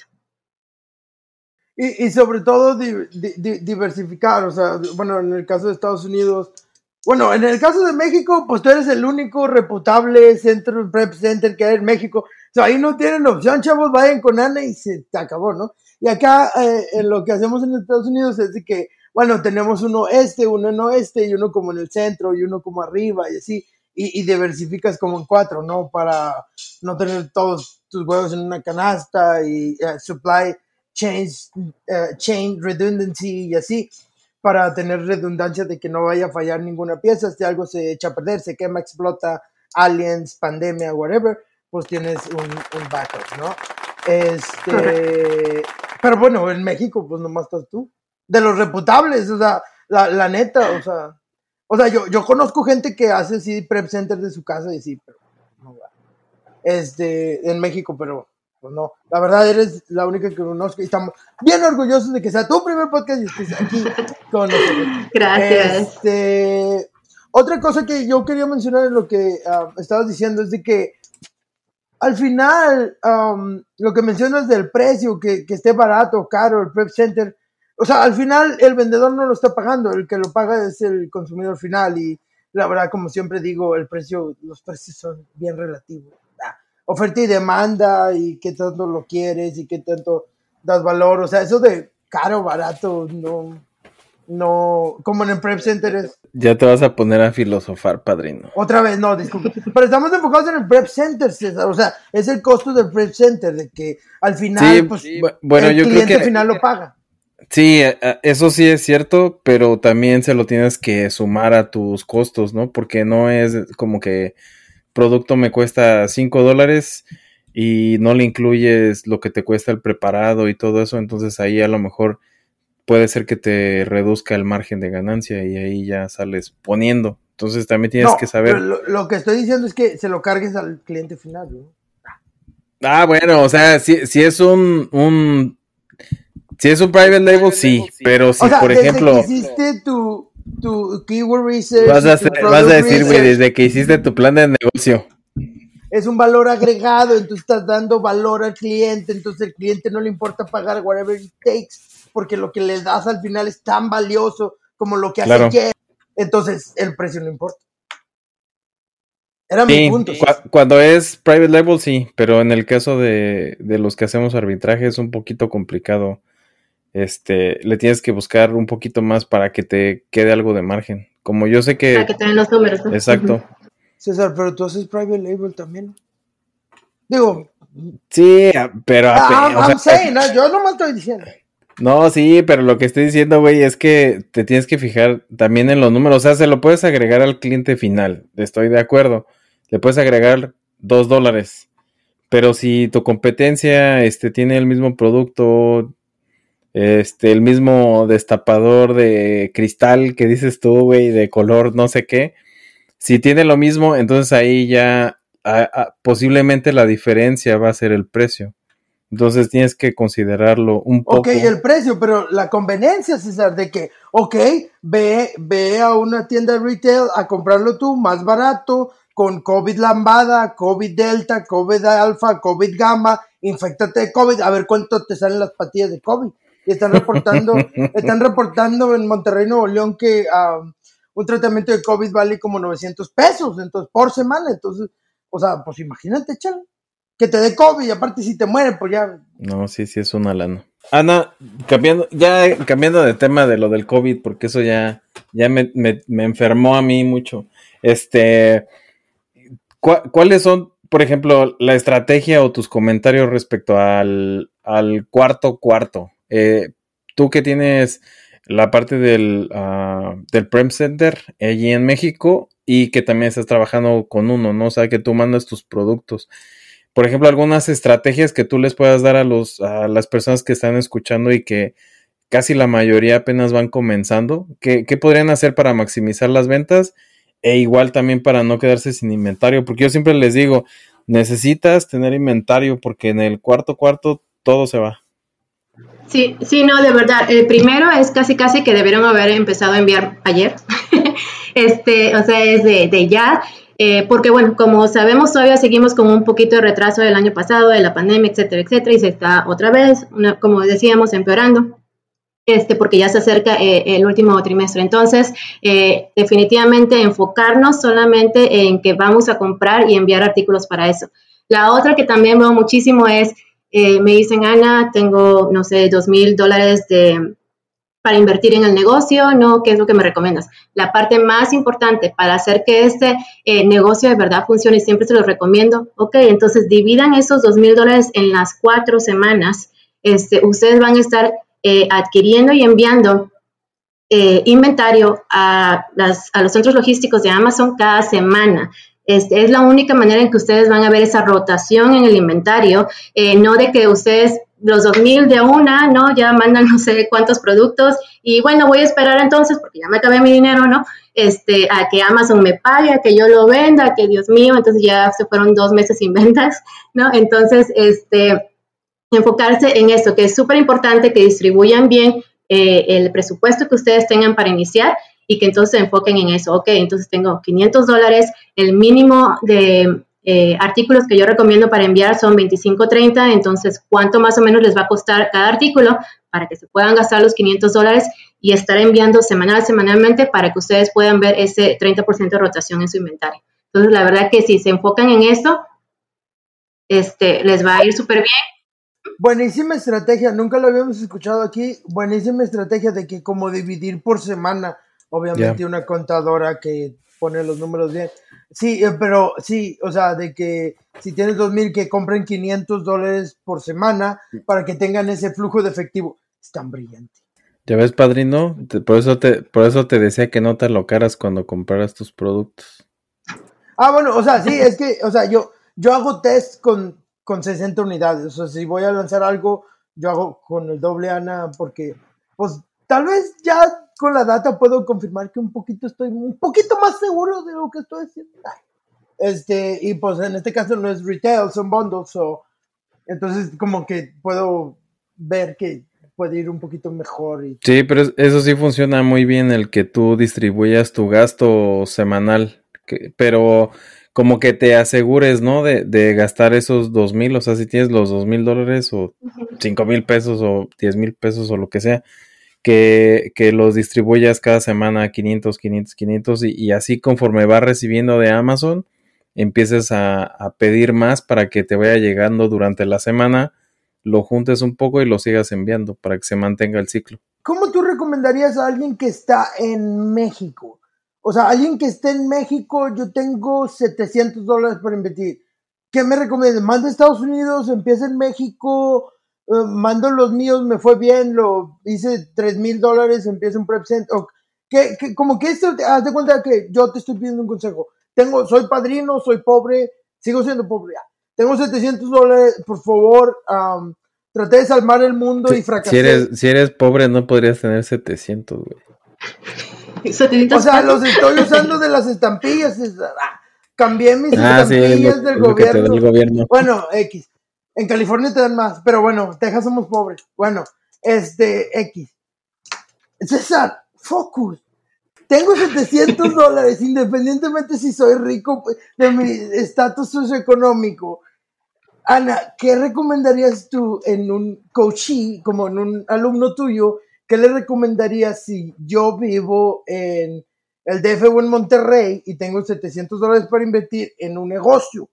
Y, y sobre todo di, di, diversificar, o sea, bueno, en el caso de Estados Unidos, bueno, en el caso de México, pues tú eres el único reputable centro, prep center que hay en México, o sea, ahí no tienen opción, chavos, vayan con Ana y se acabó, ¿no? Y acá eh, en lo que hacemos en Estados Unidos es de que, bueno, tenemos uno este, uno en oeste y uno como en el centro y uno como arriba y así, y, y diversificas como en cuatro, ¿no? Para no tener todos tus huevos en una canasta y uh, supply Chain, uh, chain redundancy y así, para tener redundancia de que no vaya a fallar ninguna pieza, si algo se echa a perder, se quema, explota, aliens, pandemia, whatever, pues tienes un, un backup, ¿no? Este, pero bueno, en México, pues nomás estás tú, de los reputables, o sea, la, la neta, o sea, o sea, yo, yo conozco gente que hace así prep center de su casa y sí, pero no va. Este, en México, pero pues no, la verdad eres la única que conozco y estamos bien orgullosos de que sea tu primer podcast y estés aquí con nosotros. Gracias. Este, otra cosa que yo quería mencionar en lo que uh, estabas diciendo es de que al final um, lo que mencionas del precio, que, que esté barato, caro, el prep center, o sea, al final el vendedor no lo está pagando, el que lo paga es el consumidor final y la verdad, como siempre digo, el precio, los precios son bien relativos. oferta y demanda y qué tanto lo quieres y qué tanto das valor. O sea, eso de caro, barato, no, no, como en el Prep Center es... Ya te vas a poner a filosofar, padrino. Otra vez, no, disculpe. Pero estamos enfocados en el Prep Center, César. O sea, es el costo del Prep Center, de que al final, Sí, pues, sí, bueno, el yo cliente creo que final lo paga. sí, eso sí es cierto, pero también se lo tienes que sumar a tus costos, ¿no? Porque no es como que producto me cuesta cinco dólares y no le incluyes lo que te cuesta el preparado y todo eso, entonces ahí a lo mejor puede ser que te reduzca el margen de ganancia y ahí ya sales poniendo. Entonces también tienes No, que saber. Lo, lo que estoy diciendo es que se lo cargues al cliente final, ¿no? Ah, bueno, o sea, si, si es un, un si es un private label, sí, pero si o sea, por desde ejemplo que hiciste tu, tu keyword research, vas a, y tu hacer, vas a decir, güey, research, desde que hiciste tu plan de negocio. es un valor agregado, entonces estás dando valor al cliente, entonces el cliente no le importa pagar whatever it takes, porque lo que le das al final es tan valioso como lo que hace Claro. Jeff, entonces el precio no importa. Era Sí, mi punto. cu- cuando es private label, sí, pero en el caso de, de los que hacemos arbitraje es un poquito complicado. Este, le tienes que buscar un poquito más para que te quede algo de margen. Como yo sé que... Para que te den los números, ¿no? Exacto. Uh-huh. César, pero tú haces private label también. Digo... Sí, pero... Ah, I'm, o sea, I'm saying, no, yo nomás estoy diciendo. No, sí, pero lo que estoy diciendo, güey, es que te tienes que fijar también en los números. O sea, se lo puedes agregar al cliente final. Estoy de acuerdo. Le puedes agregar dos dólares. Pero si tu competencia este, tiene el mismo producto, este, el mismo destapador de cristal que dices tú, güey, de color no sé qué, si tiene lo mismo, entonces ahí ya a, a, posiblemente la diferencia va a ser el precio. Entonces tienes que considerarlo un poco. Ok, el precio, pero la conveniencia, César, de que, ok, ve, ve a una tienda de retail a comprarlo tú más barato, con COVID lambada, COVID delta, COVID alfa, COVID gamma, infectate de COVID, a ver cuánto te salen las patillas de COVID. Y están reportando, están reportando en Monterrey, Nuevo León, que um, un tratamiento de COVID vale como novecientos pesos, entonces, por semana. Entonces, o sea, pues imagínate, chale, que te dé COVID y aparte si te mueren, pues ya. No, sí, sí es una lana. Ana, cambiando, ya cambiando de tema de lo del COVID, porque eso ya, ya me, me, me enfermó a mí mucho. Este, ¿cu- ¿cuáles son, por ejemplo, la estrategia o tus comentarios respecto al, al cuarto cuarto? Eh, tú que tienes la parte del, uh, del Prem Center allí en México y que también estás trabajando con uno, ¿no? O sea, que tú mandas tus productos. Por ejemplo, algunas estrategias que tú les puedas dar a los a las personas que están escuchando y que casi la mayoría apenas van comenzando. ¿Qué, qué podrían hacer para maximizar las ventas? E igual también para no quedarse sin inventario. Porque yo siempre les digo, necesitas tener inventario porque en el cuarto cuarto todo se va. Sí, sí, no, de verdad. El primero es casi casi que debieron haber empezado a enviar ayer. este, o sea, es de, de ya. Eh, porque bueno, como sabemos, todavía seguimos con un poquito de retraso del año pasado, de la pandemia, etcétera, etcétera, y se está otra vez, una, como decíamos, empeorando, este, porque ya se acerca eh, el último trimestre. Entonces, eh, definitivamente enfocarnos solamente en que vamos a comprar y enviar artículos para eso. La otra que también veo muchísimo es, eh, me dicen, Ana, tengo, no sé, dos mil dólares de... para invertir en el negocio, ¿no? ¿Qué es lo que me recomiendas? La parte más importante para hacer que este eh, negocio de verdad funcione, y siempre se los recomiendo, ok, entonces dividan esos dos mil dólares en las cuatro semanas, este, ustedes van a estar eh, adquiriendo y enviando eh, inventario a, las, a los centros logísticos de Amazon cada semana. Este, es la única manera en que ustedes van a ver esa rotación en el inventario, eh, no de que ustedes los dos mil de una, ¿no? Ya mandan no sé cuántos productos y bueno, voy a esperar entonces, porque ya me acabé mi dinero, ¿no? Este, a que Amazon me pague, a que yo lo venda, a que Dios mío, entonces ya se fueron dos meses sin ventas, ¿no? Entonces, este, enfocarse en esto, que es súper importante que distribuyan bien eh, el presupuesto que ustedes tengan para iniciar y que entonces se enfoquen en eso. Ok, entonces tengo quinientos dólares, el mínimo de eh, artículos que yo recomiendo para enviar son veinticinco, treinta, entonces ¿cuánto más o menos les va a costar cada artículo para que se puedan gastar los quinientos dólares y estar enviando semanal, semanalmente para que ustedes puedan ver ese treinta por ciento de rotación en su inventario? Entonces, la verdad que si se enfocan en eso, este, les va a ir súper bien. Buenísima estrategia, nunca lo habíamos escuchado aquí. Buenísima estrategia de que como dividir por semana, obviamente yeah. Una contadora que pone los números bien. Sí, eh, pero sí, o sea, de que si tienes dos mil, que compren quinientos dólares por semana para que tengan ese flujo de efectivo. Es tan brillante. Ya ves, padrino, te, por eso te por eso te decía que no te alocaras cuando compraras tus productos. Ah, bueno, o sea, sí, es que, o sea, yo, yo hago test con, con sesenta unidades. O sea, si voy a lanzar algo, yo hago con el doble, Ana, porque, pues, tal vez ya con la data puedo confirmar que un poquito estoy, un poquito más seguro de lo que estoy haciendo. Este, y pues en este caso no es retail, son bundles, so, entonces como que puedo ver que puede ir un poquito mejor. Y... Sí, pero eso sí funciona muy bien, el que tú distribuyas tu gasto semanal, que, pero como que te asegures, ¿no? De, de gastar esos dos mil, o sea, si tienes los dos mil dólares o cinco mil pesos o diez mil pesos o lo que sea, que, que los distribuyas cada semana quinientos, quinientos, quinientos y, y así conforme vas recibiendo de Amazon, empieces a, a pedir más para que te vaya llegando durante la semana, lo juntes un poco y lo sigas enviando para que se mantenga el ciclo. ¿Cómo tú recomendarías a alguien que está en México? O sea, alguien que esté en México, yo tengo setecientos dólares para invertir. ¿Qué me recomiendas? ¿Mando a Estados Unidos? ¿Empieza en México? Uh, ¿Mando los míos? ¿Me fue bien? ¿Lo hice tres mil dólares? ¿Empiezo un present? ¿Qué, qué, como que esto, haz de cuenta que yo te estoy pidiendo un consejo. Tengo, soy padrino, soy pobre, sigo siendo pobre. Tengo setecientos dólares, por favor, um, traté de salvar el mundo si, y fracasé. Si eres, si eres pobre no podrías tener setecientos, güey. O sea, los estoy usando de las estampillas. Ah, cambié mis ah, estampillas sí, lo, del lo gobierno. el gobierno. Bueno, X. En California te dan más, pero bueno, Texas somos pobres. Bueno, este, X. César, focus. Tengo setecientos dólares, independientemente si soy rico de mi estatus socioeconómico. Ana, ¿qué recomendarías tú en un coachee, como en un alumno tuyo? ¿Qué le recomendarías si yo vivo en el D F o en Monterrey y tengo setecientos dólares para invertir en un negocio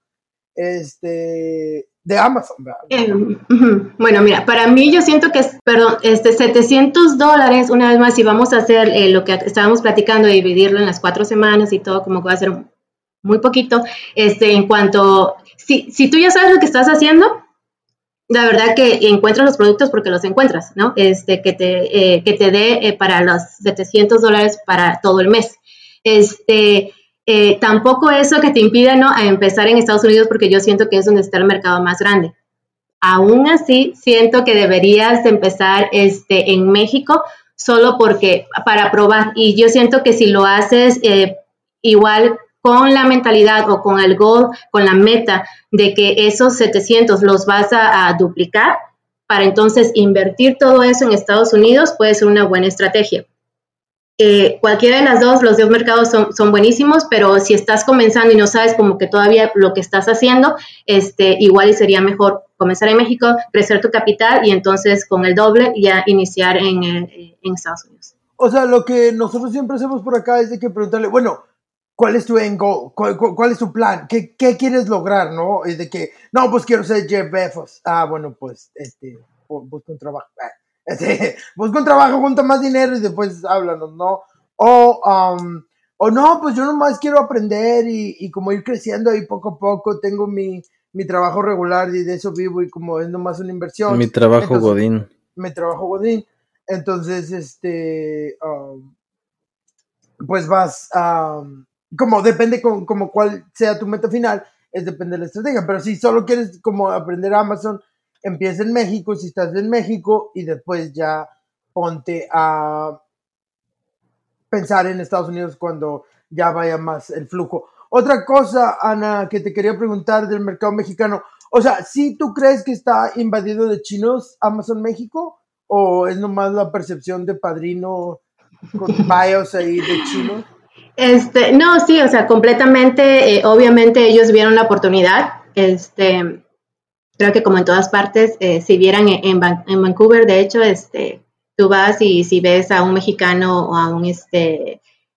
este, de Amazon? Eh, uh-huh. Bueno, mira, para mí yo siento que es, perdón, este setecientos dólares, una vez más, si vamos a hacer eh, lo que estábamos platicando, de dividirlo en las cuatro semanas y todo, como que va a ser muy poquito, este, en cuanto, si, si tú ya sabes lo que estás haciendo, la verdad que encuentras los productos porque los encuentras, ¿no? Este, que te, eh, que te dé eh, para los setecientos dólares para todo el mes. Este, eh, tampoco eso que te impida, ¿no?, a empezar en Estados Unidos, porque yo siento que es donde está el mercado más grande. Aún así, siento que deberías de empezar este, en México, solo porque, para probar. Y yo siento que si lo haces eh, igual con la mentalidad o con el goal, con la meta de que esos setecientos los vas a, a duplicar, para entonces invertir todo eso en Estados Unidos, puede ser una buena estrategia. Eh, cualquiera de las dos, los dos mercados son, son buenísimos, pero si estás comenzando y no sabes como que todavía lo que estás haciendo, este, igual sería mejor comenzar en México, crecer tu capital y entonces con el doble ya iniciar en, en, en Estados Unidos. O sea, lo que nosotros siempre hacemos por acá es de que preguntarle, bueno, ¿cuál es tu end goal? ¿Cuál, cuál, cuál es tu plan? ¿Qué, ¿Qué quieres lograr, no? Es de que, no, pues quiero ser Jeff Bezos. Ah, bueno, pues, este, busca un trabajo. Este, busca un trabajo, junta más dinero y después háblanos, ¿no? O, um, o no, pues yo nomás quiero aprender y, y como ir creciendo ahí poco a poco. Tengo mi, mi trabajo regular y de eso vivo y como es nomás una inversión. Mi trabajo entonces, godín. Mi trabajo godín. Entonces, este, um, pues vas a, um, como depende con, como cuál sea tu meta final, es depende de la estrategia. Pero si solo quieres como aprender Amazon, empieza en México, si estás en México, y después ya ponte a pensar en Estados Unidos cuando ya vaya más el flujo. Otra cosa, Ana, que te quería preguntar del mercado mexicano. O sea, ¿sí tú crees que está invadido de chinos Amazon México? ¿O es nomás la percepción de padrino con bios ahí de chinos? Este, no, sí, o sea, completamente, eh, obviamente ellos vieron la oportunidad, este... Creo que como en todas partes, eh, si vieran en, en, en Vancouver, de hecho, este, tú vas y si ves a un mexicano o a un, este,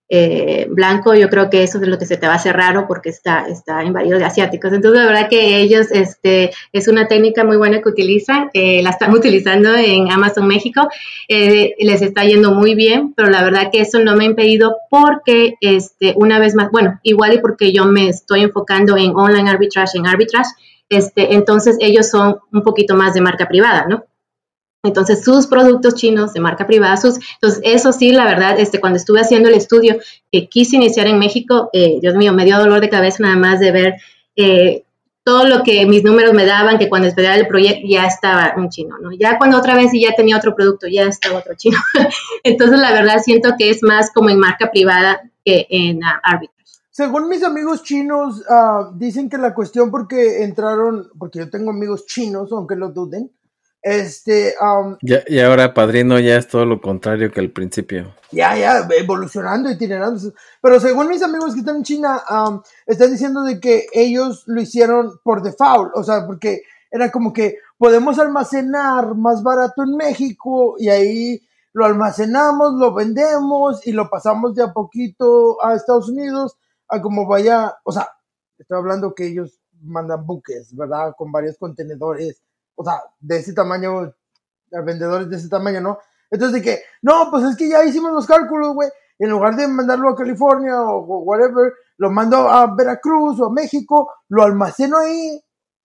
eh, blanco, yo creo que eso es lo que se te va a hacer raro porque está, está invadido de asiáticos. Entonces, la verdad que ellos, este, es una técnica muy buena que utilizan, eh, la están utilizando en Amazon México, eh, les está yendo muy bien, pero la verdad que eso no me ha impedido porque, este, una vez más, bueno, igual y porque yo me estoy enfocando en online arbitrage, en arbitrage, este, entonces ellos son un poquito más de marca privada, ¿no? Entonces, sus productos chinos de marca privada, sus, entonces, eso sí, la verdad, este, cuando estuve haciendo el estudio que quise iniciar en México, eh, Dios mío, me dio dolor de cabeza nada más de ver eh, todo lo que mis números me daban, que cuando esperaba el proyecto ya estaba un chino, ¿no? Ya cuando otra vez ya tenía otro producto, ya estaba otro chino. Entonces, la verdad, siento que es más como en marca privada que en uh, arbitrage. Según mis amigos chinos, uh, dicen que la cuestión porque entraron, porque yo tengo amigos chinos, aunque lo duden, Este, um, ya, y ahora Padrino ya es todo lo contrario que al principio. Ya, ya, evolucionando, itinerando. Pero según mis amigos que están en China, um, están diciendo de que ellos lo hicieron por default. O sea, porque era como que podemos almacenar más barato en México y ahí lo almacenamos, lo vendemos y lo pasamos de a poquito a Estados Unidos a como vaya. O sea, estoy hablando que ellos mandan buques, ¿verdad? Con varios contenedores. O sea, de ese tamaño, vendedores de ese tamaño, ¿no? Entonces, de que, no, pues es que ya hicimos los cálculos, güey. En lugar de mandarlo a California o, o whatever, lo mando a Veracruz o a México, lo almaceno ahí.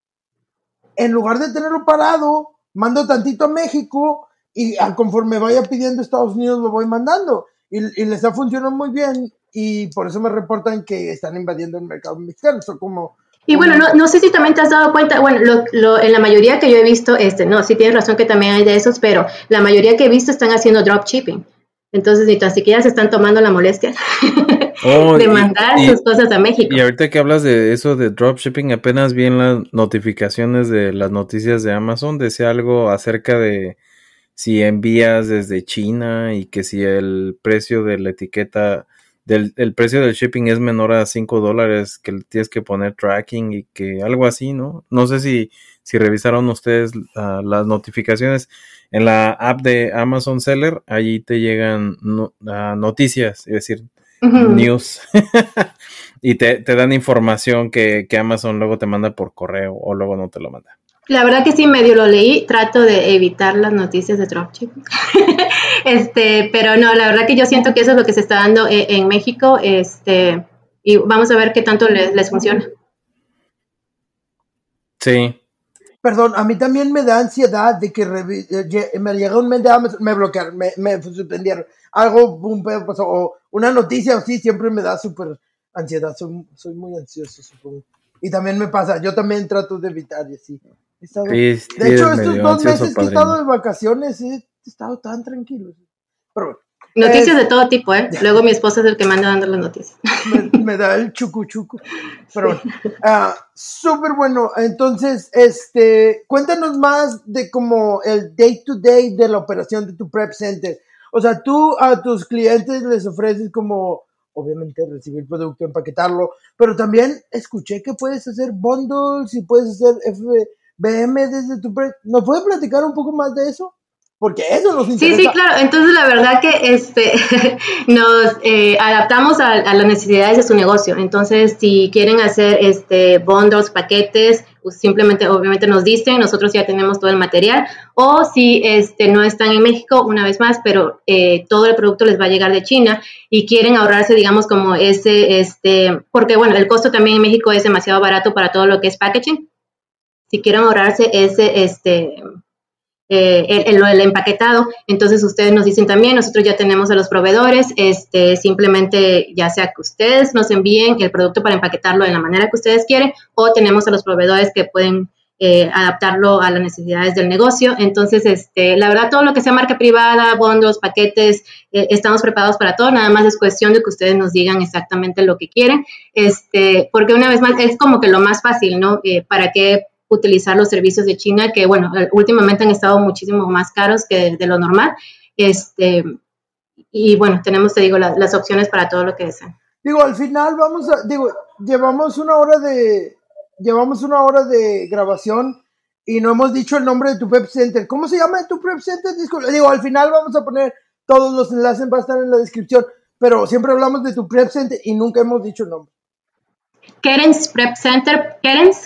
En lugar de tenerlo parado, mando tantito a México y a, conforme vaya pidiendo Estados Unidos lo voy mandando. Y, y les está funcionando muy bien y por eso me reportan que están invadiendo el mercado mexicano. Eso como... Y bueno, no, no sé si también te has dado cuenta, bueno, lo, lo, en la mayoría que yo he visto, este, no, sí tienes razón que también hay de esos, pero la mayoría que he visto están haciendo dropshipping. Entonces, ni tan siquiera se están tomando la molestia oh, de mandar y, sus cosas a México. Y ahorita que hablas de eso de dropshipping, apenas vi en las notificaciones de las noticias de Amazon, decía algo acerca de si envías desde China y que si el precio de la etiqueta... Del, el precio del shipping es menor a cinco dólares, que tienes que poner tracking y que algo así, ¿no? No sé si, si revisaron ustedes uh, las notificaciones en la app de Amazon Seller, allí te llegan no, uh, noticias, es decir, uh-huh. news, y te, te dan información que, que Amazon luego te manda por correo o luego no te lo manda. La verdad que sí, medio lo leí, trato de evitar las noticias de dropshipping. este, pero no, la verdad que yo siento que eso es lo que se está dando en, en México, este, y vamos a ver qué tanto les, les funciona. Sí. Perdón, a mí también me da ansiedad de que revi- eh, me llegó un mail de Amazon, me bloquearon, me, me suspendieron, algo, un pedo pasó, o una noticia así, siempre me da súper ansiedad, soy, soy muy ansioso, supongo. Y también me pasa, yo también trato de evitar y así. He estado, sí, sí, de hecho, estos dos meses que he estado de vacaciones, he estado tan tranquilo. Pero bueno. Noticias es, de todo tipo, ¿eh? Luego mi esposa es el que manda dando las noticias. Me, me da el chucu chucu. Pero bueno. Uh, súper bueno. Entonces, este, cuéntanos más de como el day to day de la operación de tu prep center. O sea, tú a tus clientes les ofreces como, obviamente, recibir producto, empaquetarlo, pero también escuché que puedes hacer bundles y puedes hacer F B M desde tu prep. ¿Nos puedes platicar un poco más de eso? Porque eso nos interesa. Sí, sí, claro. Entonces, la verdad que este nos eh, adaptamos a, a las necesidades de su negocio. Entonces, si quieren hacer este bundles, paquetes, pues simplemente, obviamente, nos dicen, nosotros ya tenemos todo el material. O si este no están en México, una vez más, pero eh, todo el producto les va a llegar de China y quieren ahorrarse, digamos, como ese, este, porque, bueno, el costo también en México es demasiado barato para todo lo que es packaging. Si quieren ahorrarse ese, este... Eh, el, el, el empaquetado, entonces ustedes nos dicen también, nosotros ya tenemos a los proveedores, este, simplemente ya sea que ustedes nos envíen el producto para empaquetarlo de la manera que ustedes quieren, o tenemos a los proveedores que pueden eh, adaptarlo a las necesidades del negocio. Entonces, este, la verdad, todo lo que sea marca privada, bondos, paquetes, eh, estamos preparados para todo, nada más es cuestión de que ustedes nos digan exactamente lo que quieren, este, porque una vez más, es como que lo más fácil, ¿no? Eh, para que utilizar los servicios de China, que bueno, últimamente han estado muchísimo más caros que de, de lo normal, este, y bueno, tenemos, te digo, la, las opciones para todo lo que desean. Digo, al final vamos a, digo, llevamos una hora de, llevamos una hora de grabación y no hemos dicho el nombre de tu prep center. ¿Cómo se llama tu prep center? Digo, al final vamos a poner todos los enlaces, va a estar en la descripción, pero siempre hablamos de tu Prep Center y nunca hemos dicho el nombre. Kerens Prep Center, Kerens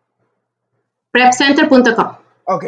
prep center punto com. Ok.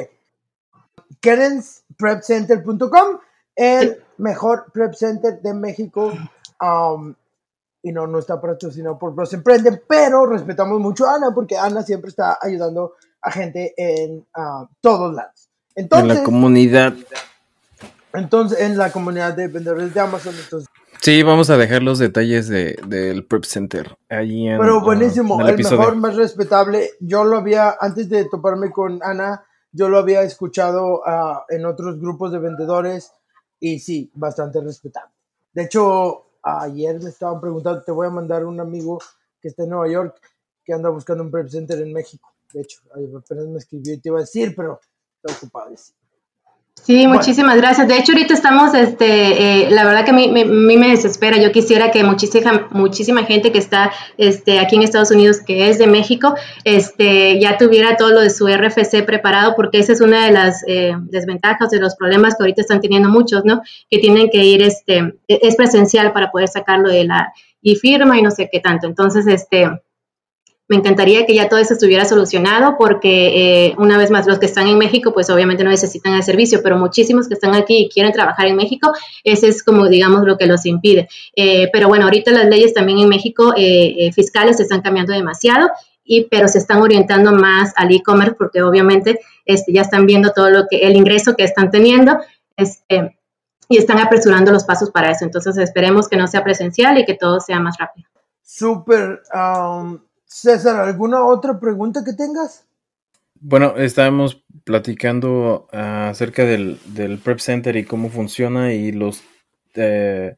kerens prep center punto com, el sí. mejor prep center de México. Um, y no, no está patrocinado por Bros Emprenden, pero respetamos mucho a Ana porque Ana siempre está ayudando a gente en uh, todos lados. Entonces, en la comunidad. Entonces, en la comunidad de vendedores de Amazon. Entonces, sí, vamos a dejar los detalles de, del Prep Center allí en, pero buenísimo, uh, en el, el, el mejor, más respetable. Yo lo había, antes de toparme con Ana, yo lo había escuchado uh, en otros grupos de vendedores y sí, bastante respetable. De hecho, ayer me estaban preguntando, te voy a mandar un amigo que está en Nueva York que anda buscando un Prep Center en México. De hecho, apenas me escribió y te iba a decir, pero está ocupado. Sí, muchísimas bueno. gracias. De hecho, ahorita estamos, este, eh, la verdad que a mí, me, a mí me desespera. Yo quisiera que muchísima, muchísima gente que está este, aquí en Estados Unidos, que es de México, este, ya tuviera todo lo de su R F C preparado, porque esa es una de las eh, desventajas, de los problemas que ahorita están teniendo muchos, ¿no? Que tienen que ir, este, es presencial para poder sacarlo de la y firma y no sé qué tanto. Entonces, este... me encantaría que ya todo eso estuviera solucionado porque eh, una vez más los que están en México pues obviamente no necesitan el servicio, pero muchísimos que están aquí y quieren trabajar en México, ese es como digamos lo que los impide. Eh, pero bueno, ahorita las leyes también en México eh, eh, fiscales se están cambiando demasiado, y, pero se están orientando más al e-commerce porque obviamente este, ya están viendo todo lo que el ingreso que están teniendo este, y están apresurando los pasos para eso. Entonces esperemos que no sea presencial y que todo sea más rápido. Súper. Um... César, ¿alguna otra pregunta que tengas? Bueno, estábamos platicando uh, acerca del, del Prep Center y cómo funciona y los eh,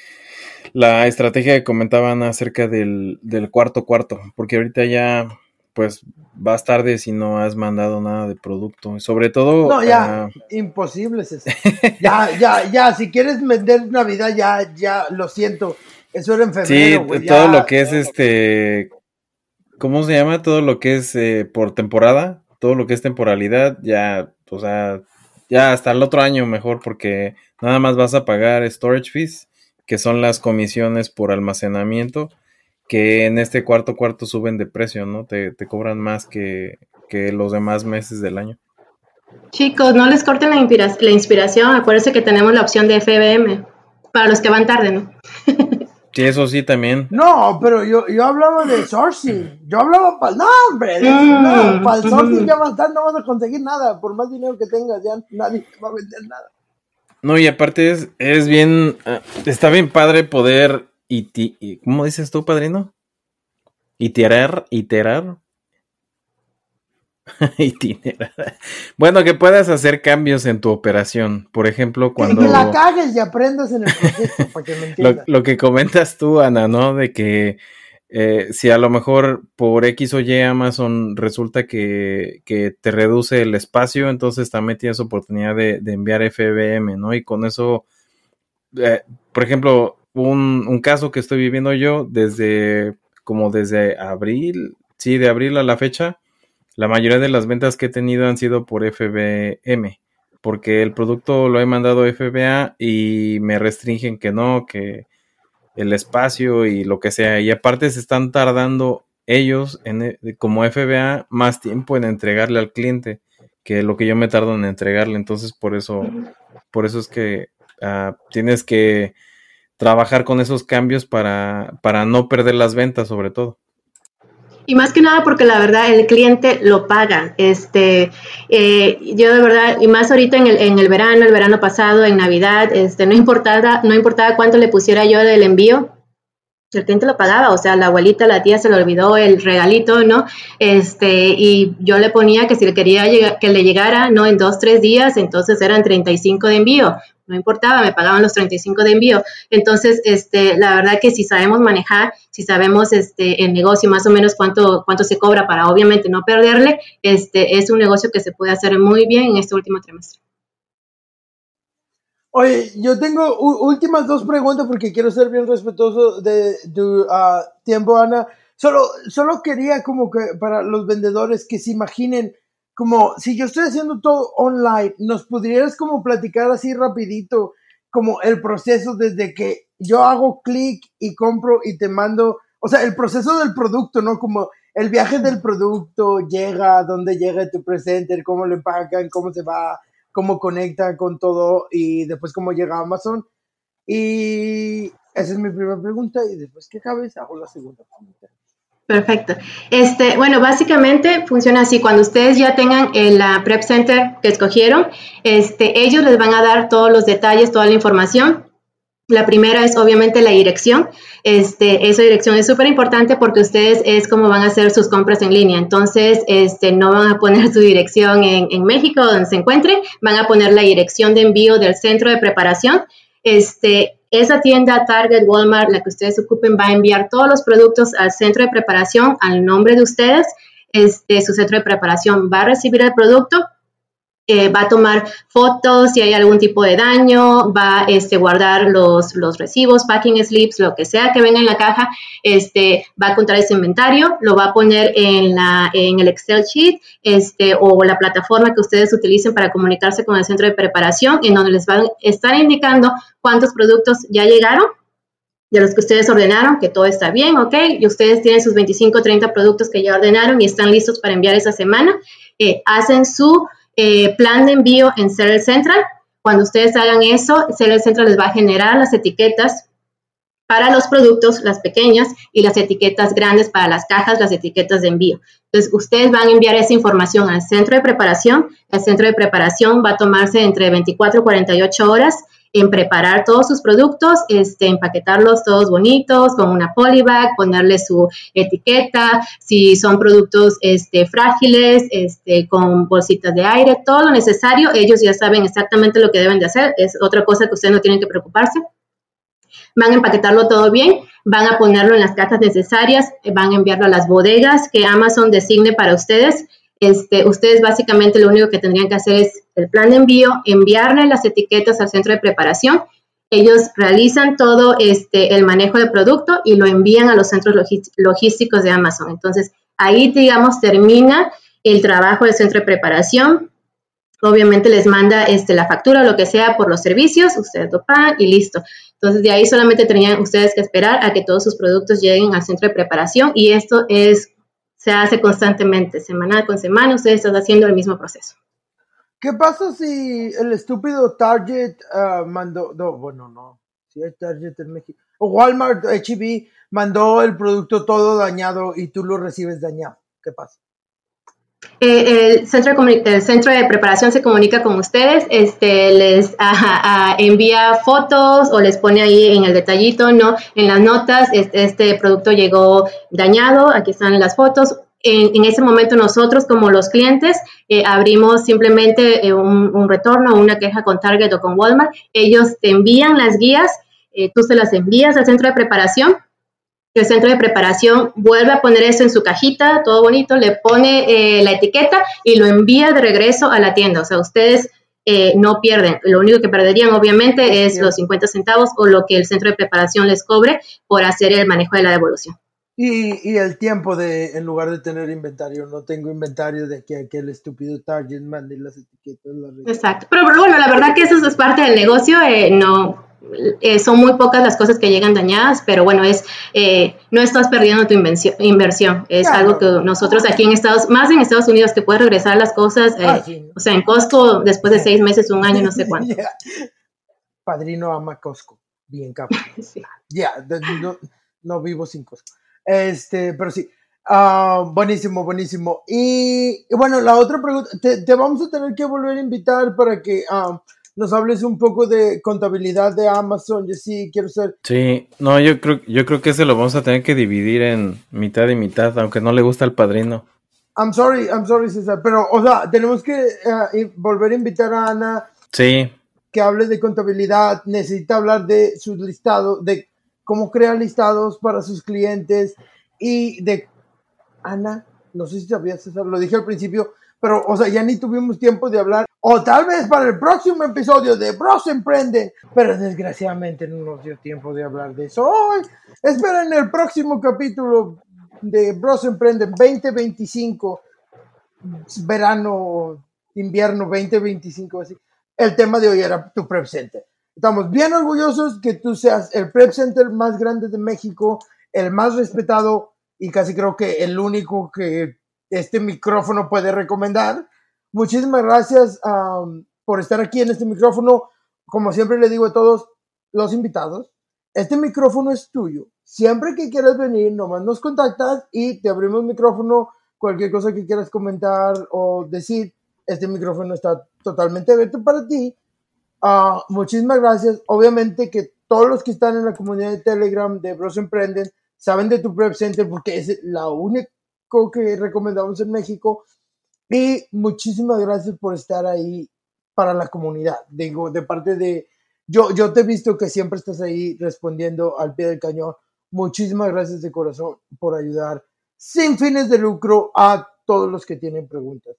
la estrategia que comentaban acerca del, del cuarto cuarto, porque ahorita ya pues vas tarde si no has mandado nada de producto, sobre todo... No, ya, uh, imposible César. ya, ya, ya, si quieres vender Navidad, ya, ya, lo siento, eso era en febrero, sí, güey, todo ya, lo que es este... ¿Cómo se llama? Todo lo que es eh, por temporada, todo lo que es temporalidad, ya, o sea, ya hasta el otro año mejor, porque nada más vas a pagar storage fees, que son las comisiones por almacenamiento, que en este cuarto cuarto suben de precio, ¿no? Te, te cobran más que, que los demás meses del año. Chicos, no les corten la, inspira- la inspiración, acuérdense que tenemos la opción de F B M, para los que van tarde, ¿no? Sí, eso sí también. No, pero yo, yo hablaba de sourcing. Yo hablaba para... No, hombre. Mm, no, para el sourcing mm. ya vas a, no vas a conseguir nada. Por más dinero que tengas, ya nadie va a vender nada. No, y aparte es, es bien... Uh, está bien padre poder... Iti, ¿cómo dices tú, padrino? Iterar, iterar. Bueno, que puedas hacer cambios en tu operación. Por ejemplo, cuando... Que la cagues y aprendas en el proceso, para que me entiendas. Lo, lo que comentas tú, Ana, ¿no? De que eh, si a lo mejor por X o Y Amazon resulta que, que te reduce el espacio, entonces también tienes oportunidad de, de enviar F B M, ¿no? Y con eso, eh, por ejemplo, un, un caso que estoy viviendo yo desde, como desde abril, sí, de abril a la fecha, la mayoría de las ventas que he tenido han sido por F B M, porque el producto lo he mandado F B A y me restringen que no, que el espacio y lo que sea. Y aparte se están tardando ellos, en, como F B A, más tiempo en entregarle al cliente que lo que yo me tardo en entregarle. Entonces por eso, por eso es que uh, tienes que trabajar con esos cambios para, para no perder las ventas sobre todo. Y más que nada porque la verdad el cliente lo paga. Este, eh, yo de verdad, y más ahorita en el, en el verano, el verano pasado, en Navidad, este, no importaba, no importaba cuánto le pusiera yo del envío, el cliente lo pagaba, o sea, la abuelita, la tía se le olvidó el regalito, ¿no? Este, y yo le ponía que si le quería llegar, que le llegara, ¿no? En dos, tres días, entonces eran treinta y cinco de envío. No importaba, me pagaban los treinta y cinco de envío. Entonces, este, la verdad que si sabemos manejar, si sabemos este, el negocio más o menos cuánto, cuánto se cobra para obviamente no perderle, este, es un negocio que se puede hacer muy bien en este último trimestre. Oye, yo tengo u- últimas dos preguntas porque quiero ser bien respetuoso de tu uh, tiempo, Ana. Solo, solo quería como que para los vendedores que se imaginen, como si yo estoy haciendo todo online, ¿nos pudieras como platicar así rapidito como el proceso desde que yo hago clic y compro y te mando, o sea, el proceso del producto, ¿no? Como el viaje del producto, llega, dónde llega tu presenter, cómo lo empacan, cómo se va, cómo conecta con todo y después cómo llega a Amazon. Y esa es mi primera pregunta y después que acabes hago la segunda pregunta. Perfecto. Este, bueno, básicamente funciona así. Cuando ustedes ya tengan el uh, Prep Center que escogieron, este, ellos les van a dar todos los detalles, toda la información. La primera es obviamente la dirección. Este, esa dirección es súper importante porque ustedes es como van a hacer sus compras en línea. Entonces, este, no van a poner su dirección en, en México, donde se encuentren, van a poner la dirección de envío del centro de preparación. Este, esa tienda, Target, Walmart, la que ustedes ocupen, va a enviar todos los productos al centro de preparación al nombre de ustedes. Este, su centro de preparación va a recibir el producto. Eh, va a tomar fotos si hay algún tipo de daño, va a este, guardar los, los recibos, packing slips, lo que sea que venga en la caja, este, va a contar ese inventario, lo va a poner en, la, en el Excel sheet este, o la plataforma que ustedes utilicen para comunicarse con el centro de preparación, en donde les van a estar indicando cuántos productos ya llegaron, de los que ustedes ordenaron, que todo está bien, ¿ok? Y ustedes tienen sus veinticinco o treinta productos que ya ordenaron y están listos para enviar esa semana. Eh, hacen su Eh, plan de envío en Seller Central. Cuando ustedes hagan eso, Seller Central les va a generar las etiquetas para los productos, las pequeñas, y las etiquetas grandes para las cajas, las etiquetas de envío. Entonces, ustedes van a enviar esa información al centro de preparación. El centro de preparación va a tomarse entre veinticuatro y cuarenta y ocho horas en preparar todos sus productos, este, empaquetarlos todos bonitos, con una polybag, ponerle su etiqueta, si son productos este, frágiles, este, con bolsitas de aire, todo lo necesario, ellos ya saben exactamente lo que deben de hacer, es otra cosa que ustedes no tienen que preocuparse. Van a empaquetarlo todo bien, van a ponerlo en las cajas necesarias, van a enviarlo a las bodegas que Amazon designe para ustedes. Este, ustedes básicamente lo único que tendrían que hacer es el plan de envío, enviarle las etiquetas al centro de preparación. Ellos realizan todo este, el manejo del producto y lo envían a los centros logísticos de Amazon. Entonces, ahí, digamos, termina el trabajo del centro de preparación. Obviamente les manda este, la factura o lo que sea por los servicios, ustedes lo pagan y listo. Entonces, de ahí solamente tenían ustedes que esperar a que todos sus productos lleguen al centro de preparación y esto es... se hace constantemente, semana con semana, ustedes están haciendo el mismo proceso. ¿Qué pasa si el estúpido Target uh, mandó, no, bueno, no, si hay Target en México, o Walmart, H E B, mandó el producto todo dañado y tú lo recibes dañado? ¿Qué pasa? Eh, el, centro de el centro de preparación se comunica con ustedes, este, les a, a, envía fotos o les pone ahí en el detallito, ¿no? En las notas, este, este producto llegó dañado, aquí están las fotos. En, en ese momento nosotros como los clientes eh, abrimos simplemente eh, un, un retorno o una queja con Target o con Walmart. Ellos te envían las guías, eh, tú se las envías al centro de preparación. El centro de preparación vuelve a poner eso en su cajita, todo bonito, le pone eh, la etiqueta y lo envía de regreso a la tienda. O sea, ustedes eh, no pierden. Lo único que perderían, obviamente, es los cincuenta centavos o lo que el centro de preparación les cobre por hacer el manejo de la devolución. Y, y el tiempo de, en lugar de tener inventario, no tengo inventario de que aquel estúpido Target mande las etiquetas. Las Exacto. Pero, pero bueno, la verdad que eso es parte del negocio, eh, no... Eh, son muy pocas las cosas que llegan dañadas, pero bueno, es eh, no estás perdiendo tu invención, inversión, es claro, algo que nosotros aquí en Estados, más en Estados Unidos, que puedes regresar las cosas, eh, ah, sí. O sea, en Costco después de seis meses, un año, no sé cuánto. Yeah. Padrino ama Costco, bien cabrón. sí. Ya, yeah, no, no vivo sin Costco. Este, pero sí, uh, buenísimo, buenísimo. Y, y bueno, la otra pregunta, te, te vamos a tener que volver a invitar para que... Uh, nos hables un poco de contabilidad de Amazon. Yo sí quiero ser... Sí, no, yo creo, yo creo que ese lo vamos a tener que dividir en mitad y mitad, aunque no le gusta al padrino. I'm sorry, I'm sorry, César, pero, o sea, tenemos que uh, volver a invitar a Ana. Sí. Que hable de contabilidad, necesita hablar de sus listados, de cómo crear listados para sus clientes y de... Ana, no sé si sabías, César, lo dije al principio, pero, o sea, ya ni tuvimos tiempo de hablar. O tal vez para el próximo episodio de Bros Emprenden. Pero desgraciadamente no nos dio tiempo de hablar de eso hoy. Esperen el próximo capítulo de Bros Emprenden veinte veinticinco. Verano, invierno veinte veinticinco, así. El tema de hoy era tu Prep Center. Estamos bien orgullosos que tú seas el Prep Center más grande de México, el más respetado y casi creo que el único que este micrófono puede recomendar. Muchísimas gracias um, por estar aquí en este micrófono. Como siempre le digo a todos los invitados, este micrófono es tuyo. Siempre que quieras venir, nomás nos contactas y te abrimos micrófono. Cualquier cosa que quieras comentar o decir, este micrófono está totalmente abierto para ti. Uh, muchísimas gracias. Obviamente que todos los que están en la comunidad de Telegram de Bros Emprenden saben de tu Prep Center porque es la única que recomendamos en México. Y muchísimas gracias por estar ahí para la comunidad. Digo, de parte de... Yo, yo te he visto que siempre estás ahí respondiendo al pie del cañón. Muchísimas gracias de corazón por ayudar sin fines de lucro a todos los que tienen preguntas.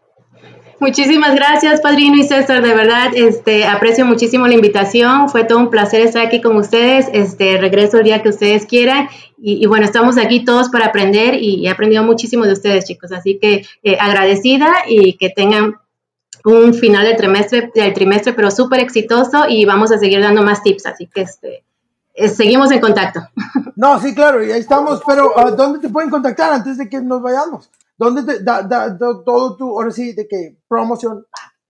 Muchísimas gracias, Padrino y César, de verdad, este, aprecio muchísimo la invitación, fue todo un placer estar aquí con ustedes, este, regreso el día que ustedes quieran, y, y bueno, estamos aquí todos para aprender, y he aprendido muchísimo de ustedes, chicos, así que eh, agradecida, y que tengan un final del trimestre, del trimestre pero súper exitoso, y vamos a seguir dando más tips, así que este, eh, seguimos en contacto. No, sí, claro, y ahí estamos, pero uh, ¿dónde te pueden contactar antes de que nos vayamos? ¿Dónde te da, da, da todo tu, ahora sí, de que promoción?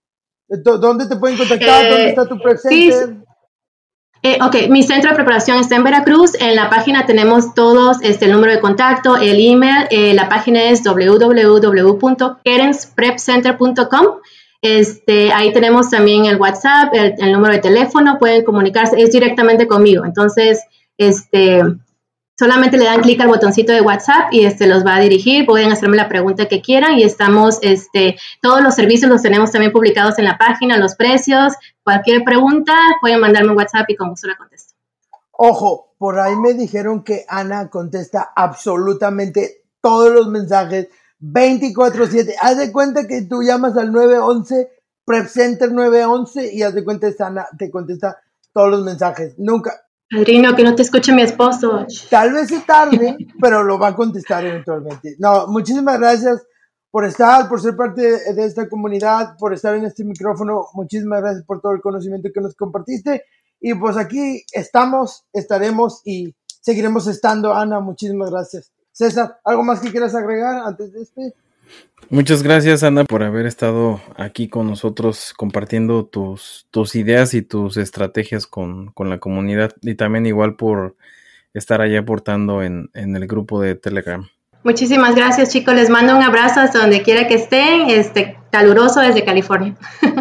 ¿Dónde te pueden contactar? Eh, ¿Dónde está tu Prep Center? Sí, eh, ok, mi centro de preparación está en Veracruz. En la página tenemos todos este, el número de contacto, el email. Eh, la página es doble u doble u doble u punto kerens prep center punto com. Este, ahí tenemos también el WhatsApp, el, el número de teléfono. Pueden comunicarse, es directamente conmigo. Entonces, este... solamente le dan clic al botoncito de WhatsApp y este los va a dirigir, pueden hacerme la pregunta que quieran y estamos, este, todos los servicios los tenemos también publicados en la página, los precios, cualquier pregunta pueden mandarme un WhatsApp y con gusto la contesto. Ojo, por ahí me dijeron que Ana contesta absolutamente todos los mensajes veinticuatro siete, haz de cuenta que tú llamas al nueve once, Prep Center nueve once y haz de cuenta que Ana te contesta todos los mensajes, nunca. Padrino, que no te escuche mi esposo. Tal vez es tarde, pero lo va a contestar eventualmente. No, muchísimas gracias por estar, por ser parte de, de esta comunidad, por estar en este micrófono. Muchísimas gracias por todo el conocimiento que nos compartiste. Y pues aquí estamos, estaremos y seguiremos estando. Ana, muchísimas gracias. César, ¿algo más que quieras agregar antes de este? Muchas gracias, Ana, por haber estado aquí con nosotros compartiendo tus, tus ideas y tus estrategias con, con la comunidad y también igual por estar allá aportando en, en el grupo de Telegram. Muchísimas gracias, chicos. Les mando un abrazo hasta donde quiera que estén, este, caluroso desde California.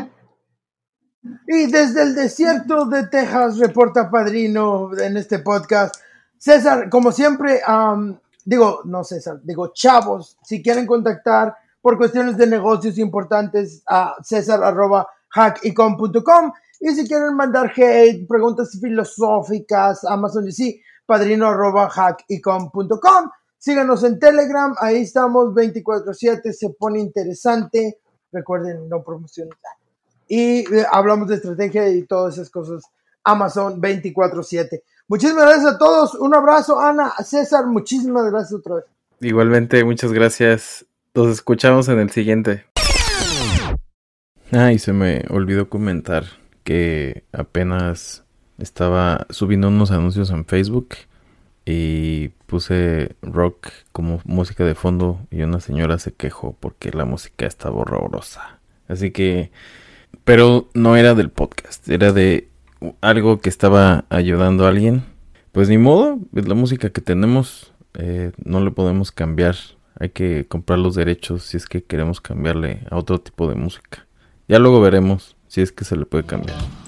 Y desde el desierto de Texas, reporta Padrino en este podcast. César, como siempre, um, digo, no César, digo chavos, si quieren contactar por cuestiones de negocios importantes a cesar arroba hackicom punto com y si quieren mandar hate, preguntas filosóficas, Amazon y sí, padrino arroba hackicom punto com. Síganos en Telegram, ahí estamos veinticuatro siete, se pone interesante, recuerden no promocionar. Y eh, hablamos de estrategia y todas esas cosas, Amazon veinticuatro siete. Muchísimas gracias a todos, un abrazo, Ana, César, muchísimas gracias otra vez. Igualmente, muchas gracias. Nos escuchamos en el siguiente. Ah, y se me olvidó comentar que apenas estaba subiendo unos anuncios en Facebook y puse rock como música de fondo y una señora se quejó porque la música estaba horrorosa. Así que, pero no era del podcast, era de algo que estaba ayudando a alguien. Pues ni modo, es la música que tenemos, eh, no le podemos cambiar. Hay que comprar los derechos si es que queremos cambiarle a otro tipo de música. Ya luego veremos si es que se le puede cambiar.